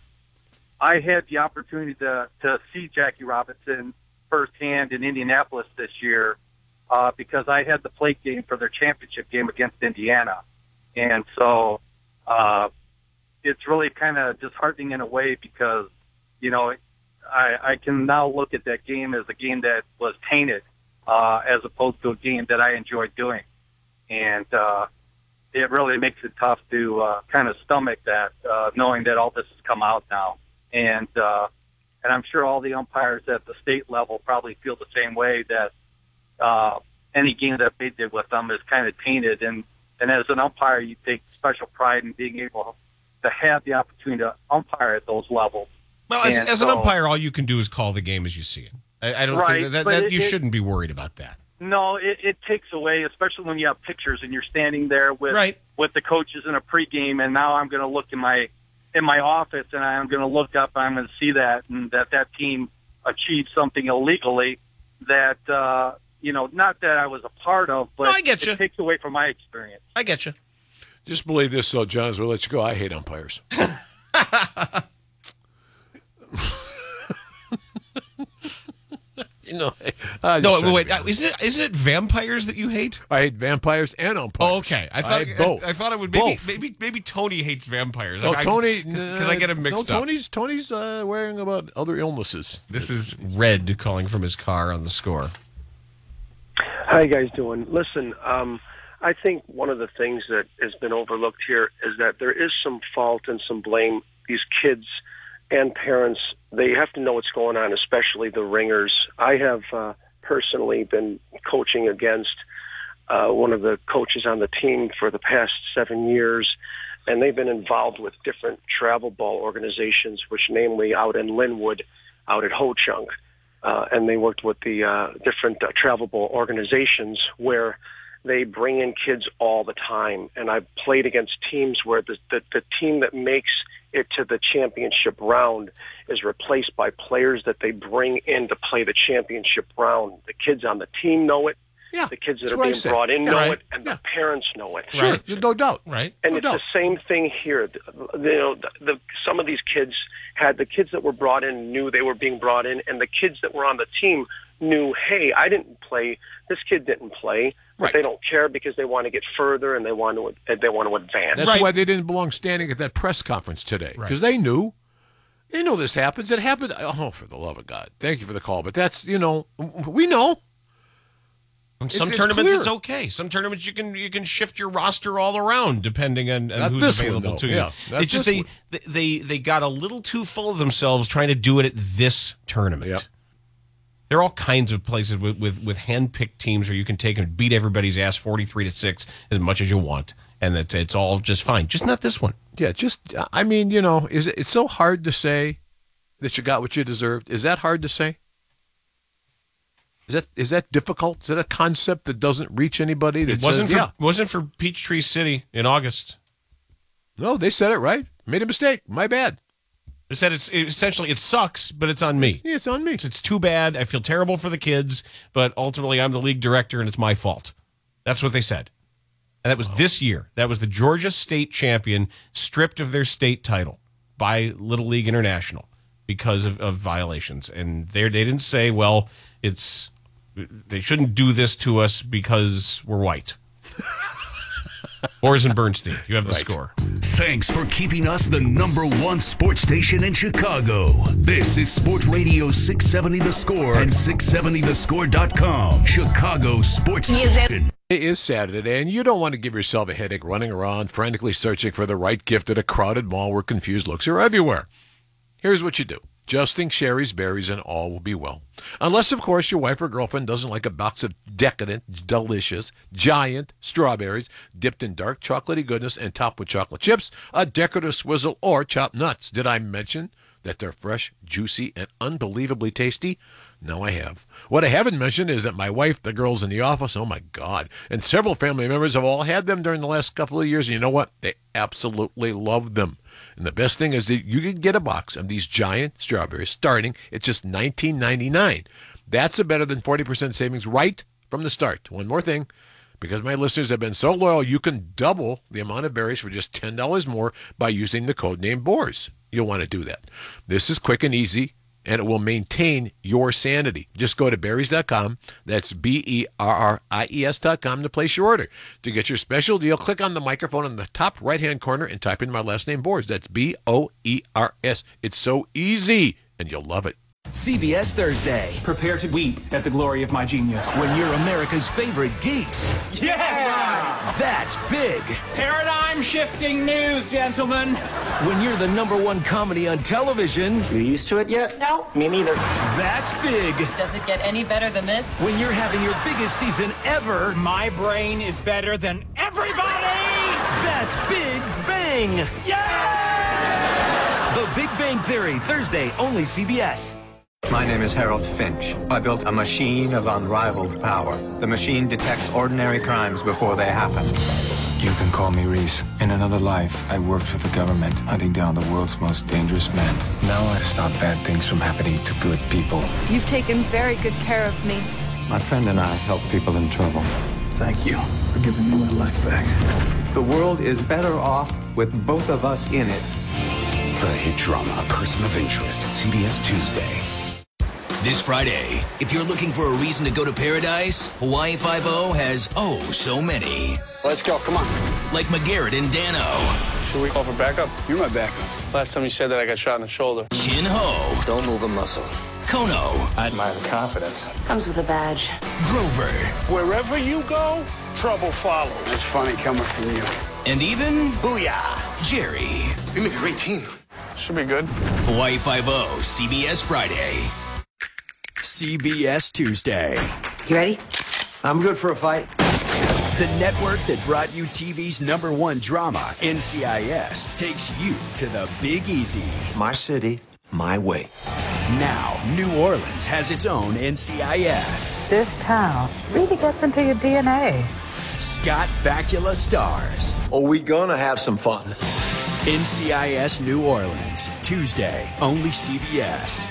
I had the opportunity to, to see Jackie Robinson firsthand in Indianapolis this year uh, because I had the plate game for their championship game against Indiana. And so uh, it's really kind of disheartening in a way because, you know, I, I can now look at that game as a game that was tainted uh, as opposed to a game that I enjoyed doing. And uh, it really makes it tough to uh, kind of stomach that, uh, knowing that all this has come out now. And uh, and I'm sure all the umpires at the state level probably feel the same way, that uh, any game that they did with them is kind of tainted. And, and as an umpire, you take special pride in being able to have the opportunity to umpire at those levels. Well, as, And as an so- umpire, all you can do is call the game as you see it. I, I don't Right, think that, but that it- you it- shouldn't be worried about that. No, it, it takes away, especially when you have pictures and you're standing there with Right. with the coaches in a pregame, and now I'm going to look in my in my office and I'm going to look up and I'm going to see that and that that team achieved something illegally that uh, you know, not that I was a part of, but No, I get you. it takes away from my experience. I get you. Just believe this, though, John, as we'll let you go. I hate umpires. you know. I No, just try wait. to Uh, isn't it? Isn't it vampires that you hate? I hate vampires and umpires. Oh, okay. I thought I hate both. I, I thought it would maybe Both. maybe maybe Tony hates vampires. No, I- I- Tony, because I get him mixed no, up. Tony's Tony's uh, worrying about other illnesses. This is Red calling from his car on the Score. How you guys doing? Listen, um, I think one of the things that has been overlooked here is that there is some fault and some blame. These kids and parents, they have to know what's going on, especially the ringers. I have uh, personally been coaching against uh, one of the coaches on the team for the past seven years, and they've been involved with different travel ball organizations, which namely out in Linwood, out at Ho Chunk. Uh, and they worked with the uh, different uh, travel ball organizations where they bring in kids all the time. And I've played against teams where the, the, the team that makes it to the championship round is replaced by players that they bring in to play the championship round. The kids on the team know it. Yeah, the kids that that's are what I being said. brought in Yeah, know right. it, and Yeah. the parents know it. Sure, there's no doubt. Right. And No it's doubt. the same thing here. The, you know, the, the, some of these kids had the kids that were brought in knew they were being brought in, and the kids that were on the team knew, hey, I didn't play. This kid didn't play, but Right. they don't care because they want to get further and they want to they want to advance. That's why they didn't belong standing at that press conference today, because they knew. They know this happens. It happened. Oh, for the love of God. Thank you for the call. But that's, you know, we know. In some It's- it's tournaments, clear. it's okay. Some tournaments, you can you can shift your roster all around depending on, on Not who's this one, available though. to you. Yeah, not it's just this they, one. they they they got a little too full of themselves trying to do it at this tournament. There are all kinds of places with with, with hand-picked teams where you can take and beat everybody's ass forty-three to six as much as you want, and it's it's all just fine. Just not this one. Yeah, just, I mean, you know, is it, it's so hard to say that you got what you deserved. Is that hard to say? Is that is that difficult? Is that a concept that doesn't reach anybody? That It wasn't says, for yeah. wasn't for Peachtree City in August. No, they said it right. Made a mistake. My bad. They said it's it, essentially it sucks, but it's on me. Yeah, it's on me. It's, it's too bad. I feel terrible for the kids, but ultimately I'm the league director and it's my fault. That's what they said. And that was this year. That was the Georgia State champion stripped of their state title by Little League International because of, of violations. And they they didn't say, well, it's they shouldn't do this to us because we're white. Orson Bernstein, you have the Right. score. Thanks for keeping us the number one sports station in Chicago. This is Sports Radio six seventy The Score and six seventy the score dot com. Chicago sports station. It is Saturday, and you don't want to give yourself a headache running around frantically searching for the right gift at a crowded mall where confused looks are everywhere. Here's what you do. Just think Sherry's Berries and all will be well. Unless, of course, your wife or girlfriend doesn't like a box of decadent, delicious, giant strawberries dipped in dark chocolatey goodness and topped with chocolate chips, a decorative swizzle, or chopped nuts. Did I mention that they're fresh, juicy, and unbelievably tasty? No, I have. What I haven't mentioned is that my wife, the girls in the office, oh my God, and several family members have all had them during the last couple of years, and you know what? They absolutely love them. And the best thing is that you can get a box of these giant strawberries starting at just nineteen ninety-nine. That's a better than forty percent savings right from the start. One more thing. Because my listeners have been so loyal, you can double the amount of berries for just ten dollars more by using the code name Boars. You'll want to do that. This is quick and easy, and it will maintain your sanity. Just go to berries dot com. That's B E R R I E S dot com to place your order. To get your special deal, click on the microphone in the top right-hand corner and type in my last name, Boars. That's B O E R S. It's so easy, and you'll love it. C B S Thursday. Prepare to weep at the glory of my genius. When you're America's favorite geeks. Yes! That's big. Paradigm shifting news, gentlemen. When you're the number one comedy on television. You used to it yet? No. Me neither. That's big. Does it get any better than this? When you're having your biggest season ever. My brain is better than everybody! That's Big Bang. Yeah! The Big Bang Theory, Thursday, only C B S. My name is Harold Finch. I built a machine of unrivaled power. The machine detects ordinary crimes before they happen. You can call me Reese. In another life, I worked for the government, hunting down the world's most dangerous men. Now I stop bad things from happening to good people. You've taken very good care of me. My friend and I help people in trouble. Thank you for giving me my life back. The world is better off with both of us in it. The hit drama Person of Interest, C B S Tuesday. This Friday, if you're looking for a reason to go to paradise, Hawaii Five-O has oh so many. Let's go, come on. Like McGarrett and Dano. Should we call for backup? You're my backup. Last time you said that, I got shot in the shoulder. Chin Ho. Don't move a muscle. Kono. I admire the confidence. Comes with a badge. Grover. Wherever you go, trouble follows. That's funny coming from you. And even... Booyah. Jerry. We make a great team. Should be good. Hawaii Five-O, C B S Friday. C B S Tuesday. You ready? I'm good for a fight. The network that brought you T V's number one drama, N C I S, takes you to the Big Easy. My city, my way. Now, New Orleans has its own N C I S. This town really gets into your D N A. Scott Bakula stars. Are we gonna have some fun? N C I S New Orleans, Tuesday, only C B S.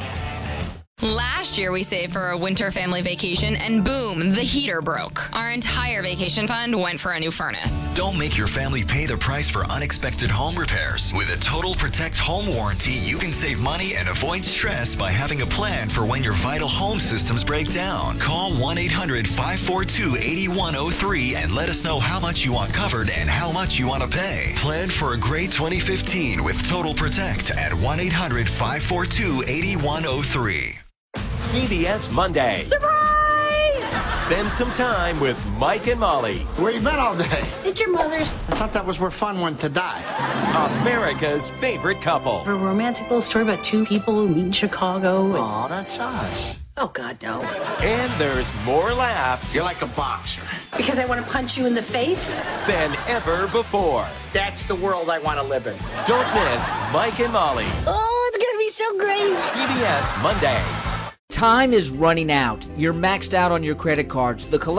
Last year, we saved for a winter family vacation, and boom, the heater broke. Our entire vacation fund went for a new furnace. Don't make your family pay the price for unexpected home repairs. With a Total Protect home warranty, you can save money and avoid stress by having a plan for when your vital home systems break down. Call one eight hundred five four two eight one zero three and let us know how much you want covered and how much you want to pay. Plan for a great twenty fifteen with Total Protect at one eight hundred five four two eight one zero three. C B S Monday. Surprise! Spend some time with Mike and Molly. Where you been all day? It's your mother's. I thought that was where fun went to die. America's favorite couple. A romantic little story about two people who meet in Chicago. Oh, that's us. Oh, God, no. And there's more laughs. You're like a boxer. Because I want to punch you in the face? Than ever before. That's the world I want to live in. Don't miss Mike and Molly. Oh, it's going to be so great. C B S Monday. Time is running out. You're maxed out on your credit cards. The